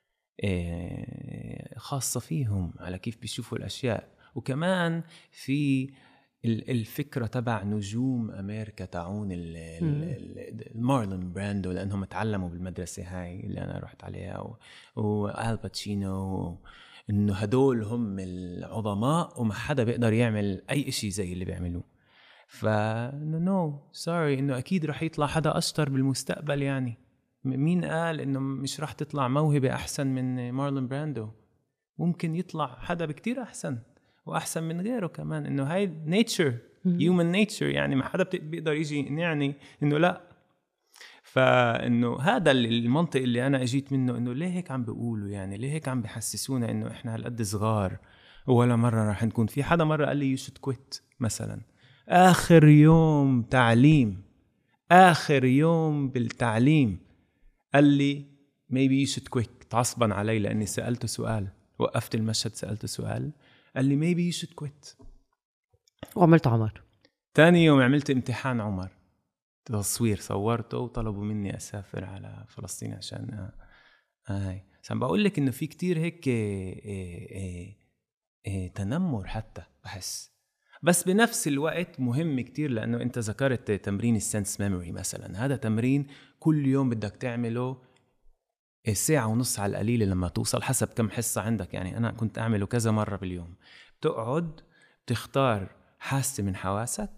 خاصة فيهم على كيف بيشوفوا الأشياء. وكمان في الفكرة تبع نجوم أمريكا تعون المارلون براندو، لأنهم تعلموا بالمدرسة هاي اللي أنا رحت عليها، وآل باتشينو، إنه هدول هم العظماء وما حدا بيقدر يعمل أي إشي زي اللي بيعملوه. فإنه نو سوري، إنه أكيد رح يطلع حدا أشطر بالمستقبل. يعني مين قال إنه مش رح تطلع موهبة أحسن من مارلون براندو؟ ممكن يطلع حدا بكتير أحسن وأحسن من غيره كمان. إنه هاي nature human nature، يعني ما حدا بيقدر يجي يعني إنه لا. فإنه هذا المنطق اللي أنا أجيت منه، إنه ليه هيك عم بيقولوا، يعني ليه هيك عم بيحسسونا إنه إحنا هالقد صغار ولا مرة رح نكون. في حدا مرة قال لي you should quit مثلا، آخر يوم تعليم آخر يوم بالتعليم قال لي maybe you should quit. تعصبا علي لأني سألته سؤال، وقفت المشهد سألته سؤال، قال لي maybe you should quit. وعملت عمر. تاني يوم عملت امتحان عمر تصوير، صورته وطلبوا مني أسافر على فلسطين عشان هاي. عشان بقول لك إنه في كتير هيك إيه إيه إيه تنمر حتى بحس. بس بنفس الوقت مهم كتير، لأنه أنت ذكرت تمرين السنس ميموري مثلا. هذا تمرين كل يوم بدك تعمله ساعة ونص على القليل لما توصل، حسب كم حصة عندك. يعني أنا كنت أعمله كذا مرة باليوم. بتقعد بتختار حاسة من حواسك،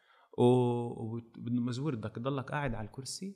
ومجبور بدك تضلك قاعد على الكرسي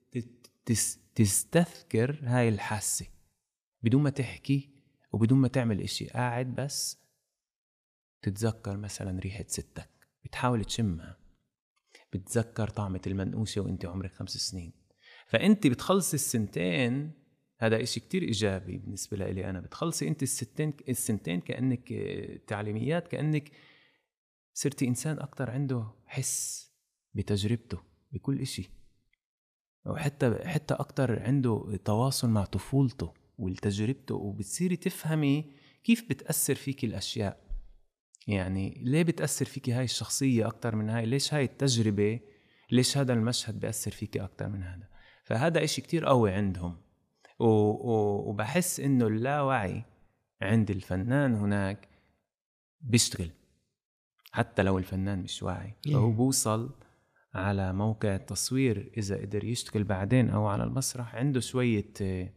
تستذكر هاي الحاسة بدون ما تحكي وبدون ما تعمل إشي. قاعد بس تتذكر مثلا ريحة ستك، بتحاول تشمها. بتذكر طعمة المنقوشة وانت عمرك خمس سنين. فأنت بتخلصي السنتين، هذا إشي كتير إيجابي بالنسبة لي أنا. بتخلصي أنت السنتين السنتين كأنك تعليميات، كأنك صرتي إنسان أكتر عنده حس بتجربته بكل إشي، وحتى حتى أكتر عنده تواصل مع طفولته والتجربته، وبتصيري تفهمي كيف بتأثر فيك الأشياء. يعني ليه بتأثر فيك هاي الشخصية أكتر من هاي، ليش هاي التجربة، ليش هذا المشهد بيأثر فيك أكتر من هذا. فهذا إشي كتير قوي عندهم. وبحس إنه اللاوعي عند الفنان هناك بيشتغل حتى لو الفنان مش واعي، فهو بوصل على موقع التصوير إذا قدر يشتغل بعدين أو على المسرح عنده شوية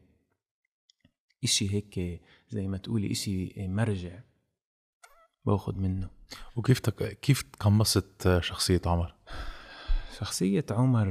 إشي هيك زي ما تقولي إشي مرجع باخد منه. وكيف تك... كيف تقمصت شخصية عمر؟ شخصية عمر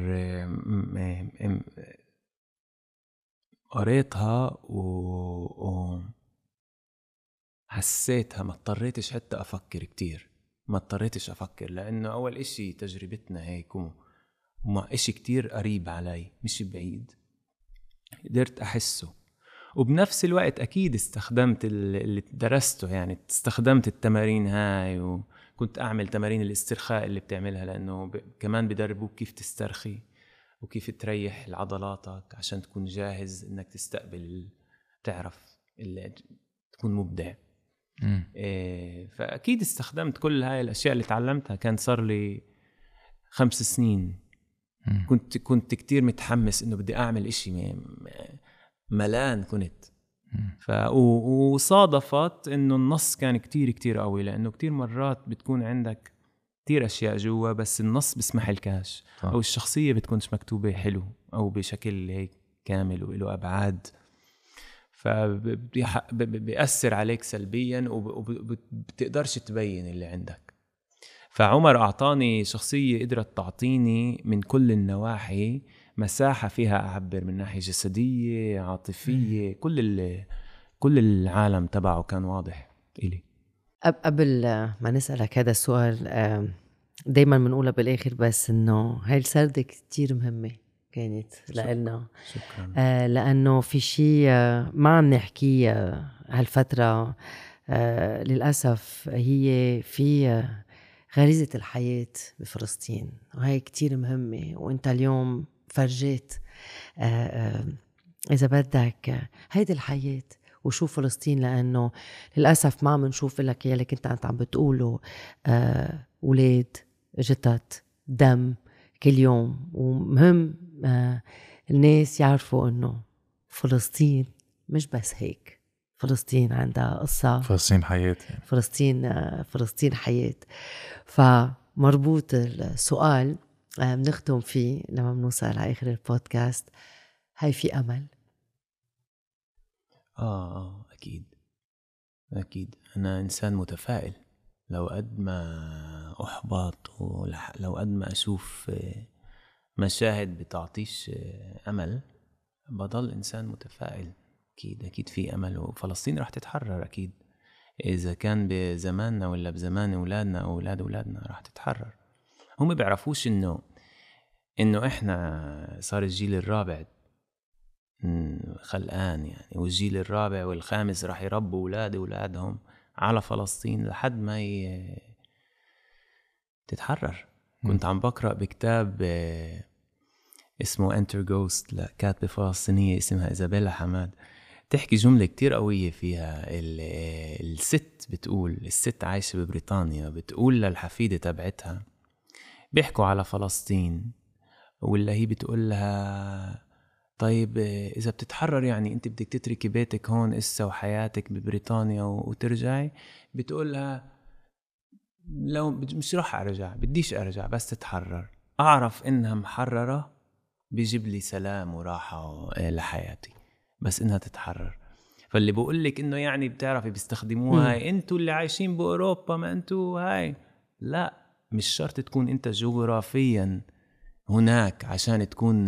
قريتها و... وحسيتها، ما اضطريتش حتى أفكر كتير، ما اضطريتش أفكر، لأنه أول إشي تجربتنا هيك وما إشي كتير قريب علي مش بعيد، قدرت أحسه. وبنفس الوقت أكيد استخدمت اللي درسته، يعني استخدمت التمارين هاي، وكنت أعمل تمارين الاسترخاء اللي بتعملها، لأنه ب... كمان بدربوك كيف تسترخي وكيف تريح العضلاتك عشان تكون جاهز إنك تستقبل، تعرف اللي تكون مبدع. إيه، فأكيد استخدمت كل هاي الأشياء اللي تعلمتها. كان صار لي خمس سنين مم. كنت كنت كتير متحمس إنه بدي أعمل إشي ملان كنت. ف وصادفت إنه النص كان كتير كتير قوي، لأنه كتير مرات بتكون عندك كتير أشياء جوا بس النص بسمح الكاش أو الشخصية بتكونش مكتوبة حلو أو بشكل هيك كامل وله أبعاد، فبيأثر عليك سلبيا وبتقدرش تبين اللي عندك. فعمر أعطاني شخصية قدرت تعطيني من كل النواحي مساحة فيها أعبر من ناحية جسدية عاطفية، كل كل العالم تبعه كان واضح إلي. قبل ما نسألك هذا السؤال دايما بنقولها بالآخر، بس إنه هاي السردة كتير مهمة كانت لأنه شكرا. آه لأنه في شيء آه ما عم نحكي آه هالفترة آه للأسف، هي في آه غريزة الحياة بفلسطين، وهي كتير مهمة. وانت اليوم فرجيت آه آه إذا بدك هيدي الحياة وشو فلسطين، لأنه للأسف ما عم نشوف لك يلي كنت أنت عم بتقوله، آه ولاد جتت دم كل يوم. ومهم آه الناس يعرفوا أنه فلسطين مش بس هيك، فلسطين عندها قصة، فلسطين حياة يعني. فلسطين آه فلسطين حياة. فمربوط السؤال آه بنختم فيه لما بنوصل على آخر البودكاست، هاي في أمل؟ آه أكيد أكيد. أنا إنسان متفائل، لو قد ما أحبط ولو قد ما أشوف مشاهد بتعطيش أمل، بضل إنسان متفائل. أكيد أكيد في أمل، وفلسطين رح تتحرر أكيد، إذا كان بزماننا ولا بزمان أولادنا أو أولاد أولادنا رح تتحرر. هم بيعرفوش إنه إنه إحنا صار الجيل الرابع خلقان يعني، والجيل الرابع والخامس رح يربوا أولاد أولادهم على فلسطين لحد ما ي... تتحرر. كنت عم بقرأ بكتاب اسمه Enter Ghost لكاتبة فلسطينية اسمها إيزابيلا حماد، تحكي جملة كتير قوية فيها. الست بتقول، الست عايشة ببريطانيا، بتقول للحفيدة تبعتها، بيحكوا على فلسطين، ولا هي بتقول لها طيب إذا بتتحرر يعني أنت بدك تتركي بيتك هون إسا وحياتك ببريطانيا وترجعي؟ بتقول لها لو مش راح أرجع، بديش أرجع، بس تتحرر. أعرف إنها محررة بيجيب لي سلام وراحة لحياتي، بس إنها تتحرر. فاللي بقولك إنه يعني بتعرفي بيستخدموها هاي أنتوا اللي عايشين بأوروبا، ما أنتوا هاي، لا، مش شرط تكون أنت جغرافيا هناك عشان تكون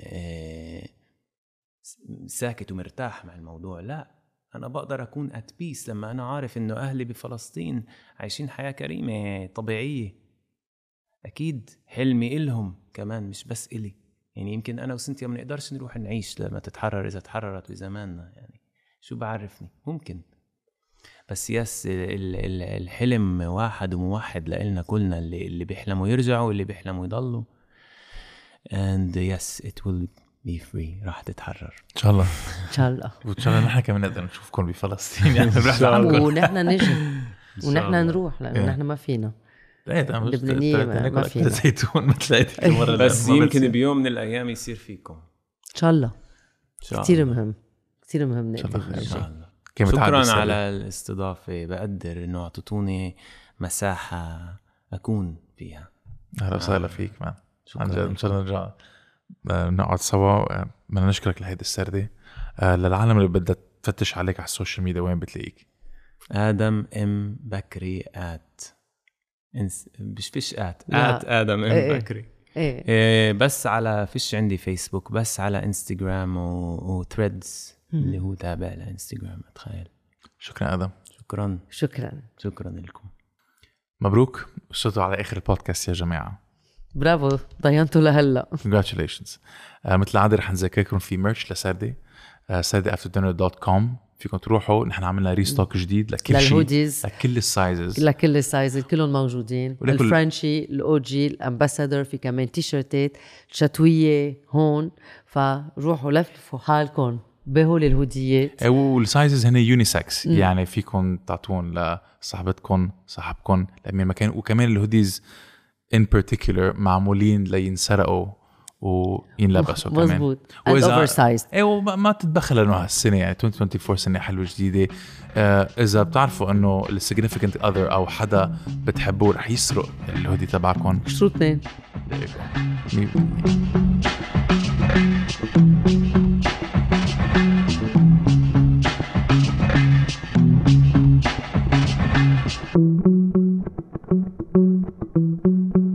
ساكت ومرتاح مع الموضوع. لا، أنا بقدر أكون at peace لما أنا عارف إنه أهلي بفلسطين عايشين حياة كريمة طبيعية. أكيد حلمي إلهم كمان مش بس إلي، يعني يمكن أنا وسنتيا ما نقدرش نروح نعيش لما تتحرر إذا تحررت بزماننا، يعني شو بعرفني ممكن. بس يس الحلم واحد وموحد لإلنا كلنا، اللي اللي بيحلموا يرجعوا واللي بيحلموا يضلوا. and yes it will be free. راح تتحرر ان شاء الله ان شاء الله. وان شاء الله نحن كمان نقدر نشوفكم بفلسطين يعني ونحن نجي ونحن نروح لانه نحن ما فينا لبنانية ما فينا زيتون مثل المره. بس يمكن بيوم من الايام يصير فيكم ان شاء الله. كثير مهم كثير مهم نقدر نجي. شكرا على الاستضافه، بقدر انه اعطيتوني مساحه اكون فيها. اهلا وسهلا فيك مان. عن جد ان شاء الله نرجع نقعد سوا. بدنا نشكرك لهيدي السردة. للعالم اللي بدها تفتش عليك على السوشيال ميديا وين بتلاقيك؟ آدم ام بكري آت انس... مش فيش آت آت آدم ام ايه بكري ايه. إيه بس على فيش عندي فيسبوك، بس على انستغرام و... وثريدز اللي هو تابع لانستغرام. تخيل. شكرا آدم. شكرا شكرا شكرا لكم. مبروك، وصلتوا على آخر البودكاست يا جماعة. برافو، ضينتوا لهلا. congratulations. uh, مثل العادة رح نذكركم في مرش لسردة uh, سردة أفتر دينر دوت كوم. فيكم تروحوا، نحن عملنا ريستوك جديد لكل شيء، لكل السايزز لكل السايزز كلهم موجودين. الفرنشي، الاو جي، الامباسادور، في كمان تيشرتات شتوية هون. فروحوا لفلفوا حالكم بهول الهوديات. والسايزز هنا يونيسكس، يعني فيكم تعطون لصاحبتكم صاحبكم لأمين مكان. وكمان الهوديز in particular معمولين لينسرقوا وينلبسوا كمان. مزبوط. وإذا ايوه ما تتبخل انه هالسنه يعني ألفين وأربعة وعشرين سنه حلوه جديده. آه اذا بتعرفوا انه السيجنيفيكانت اذر او حدا بتحبوه رح يسرق الهودي تبعكم، اشتروا اثنين. Thank you.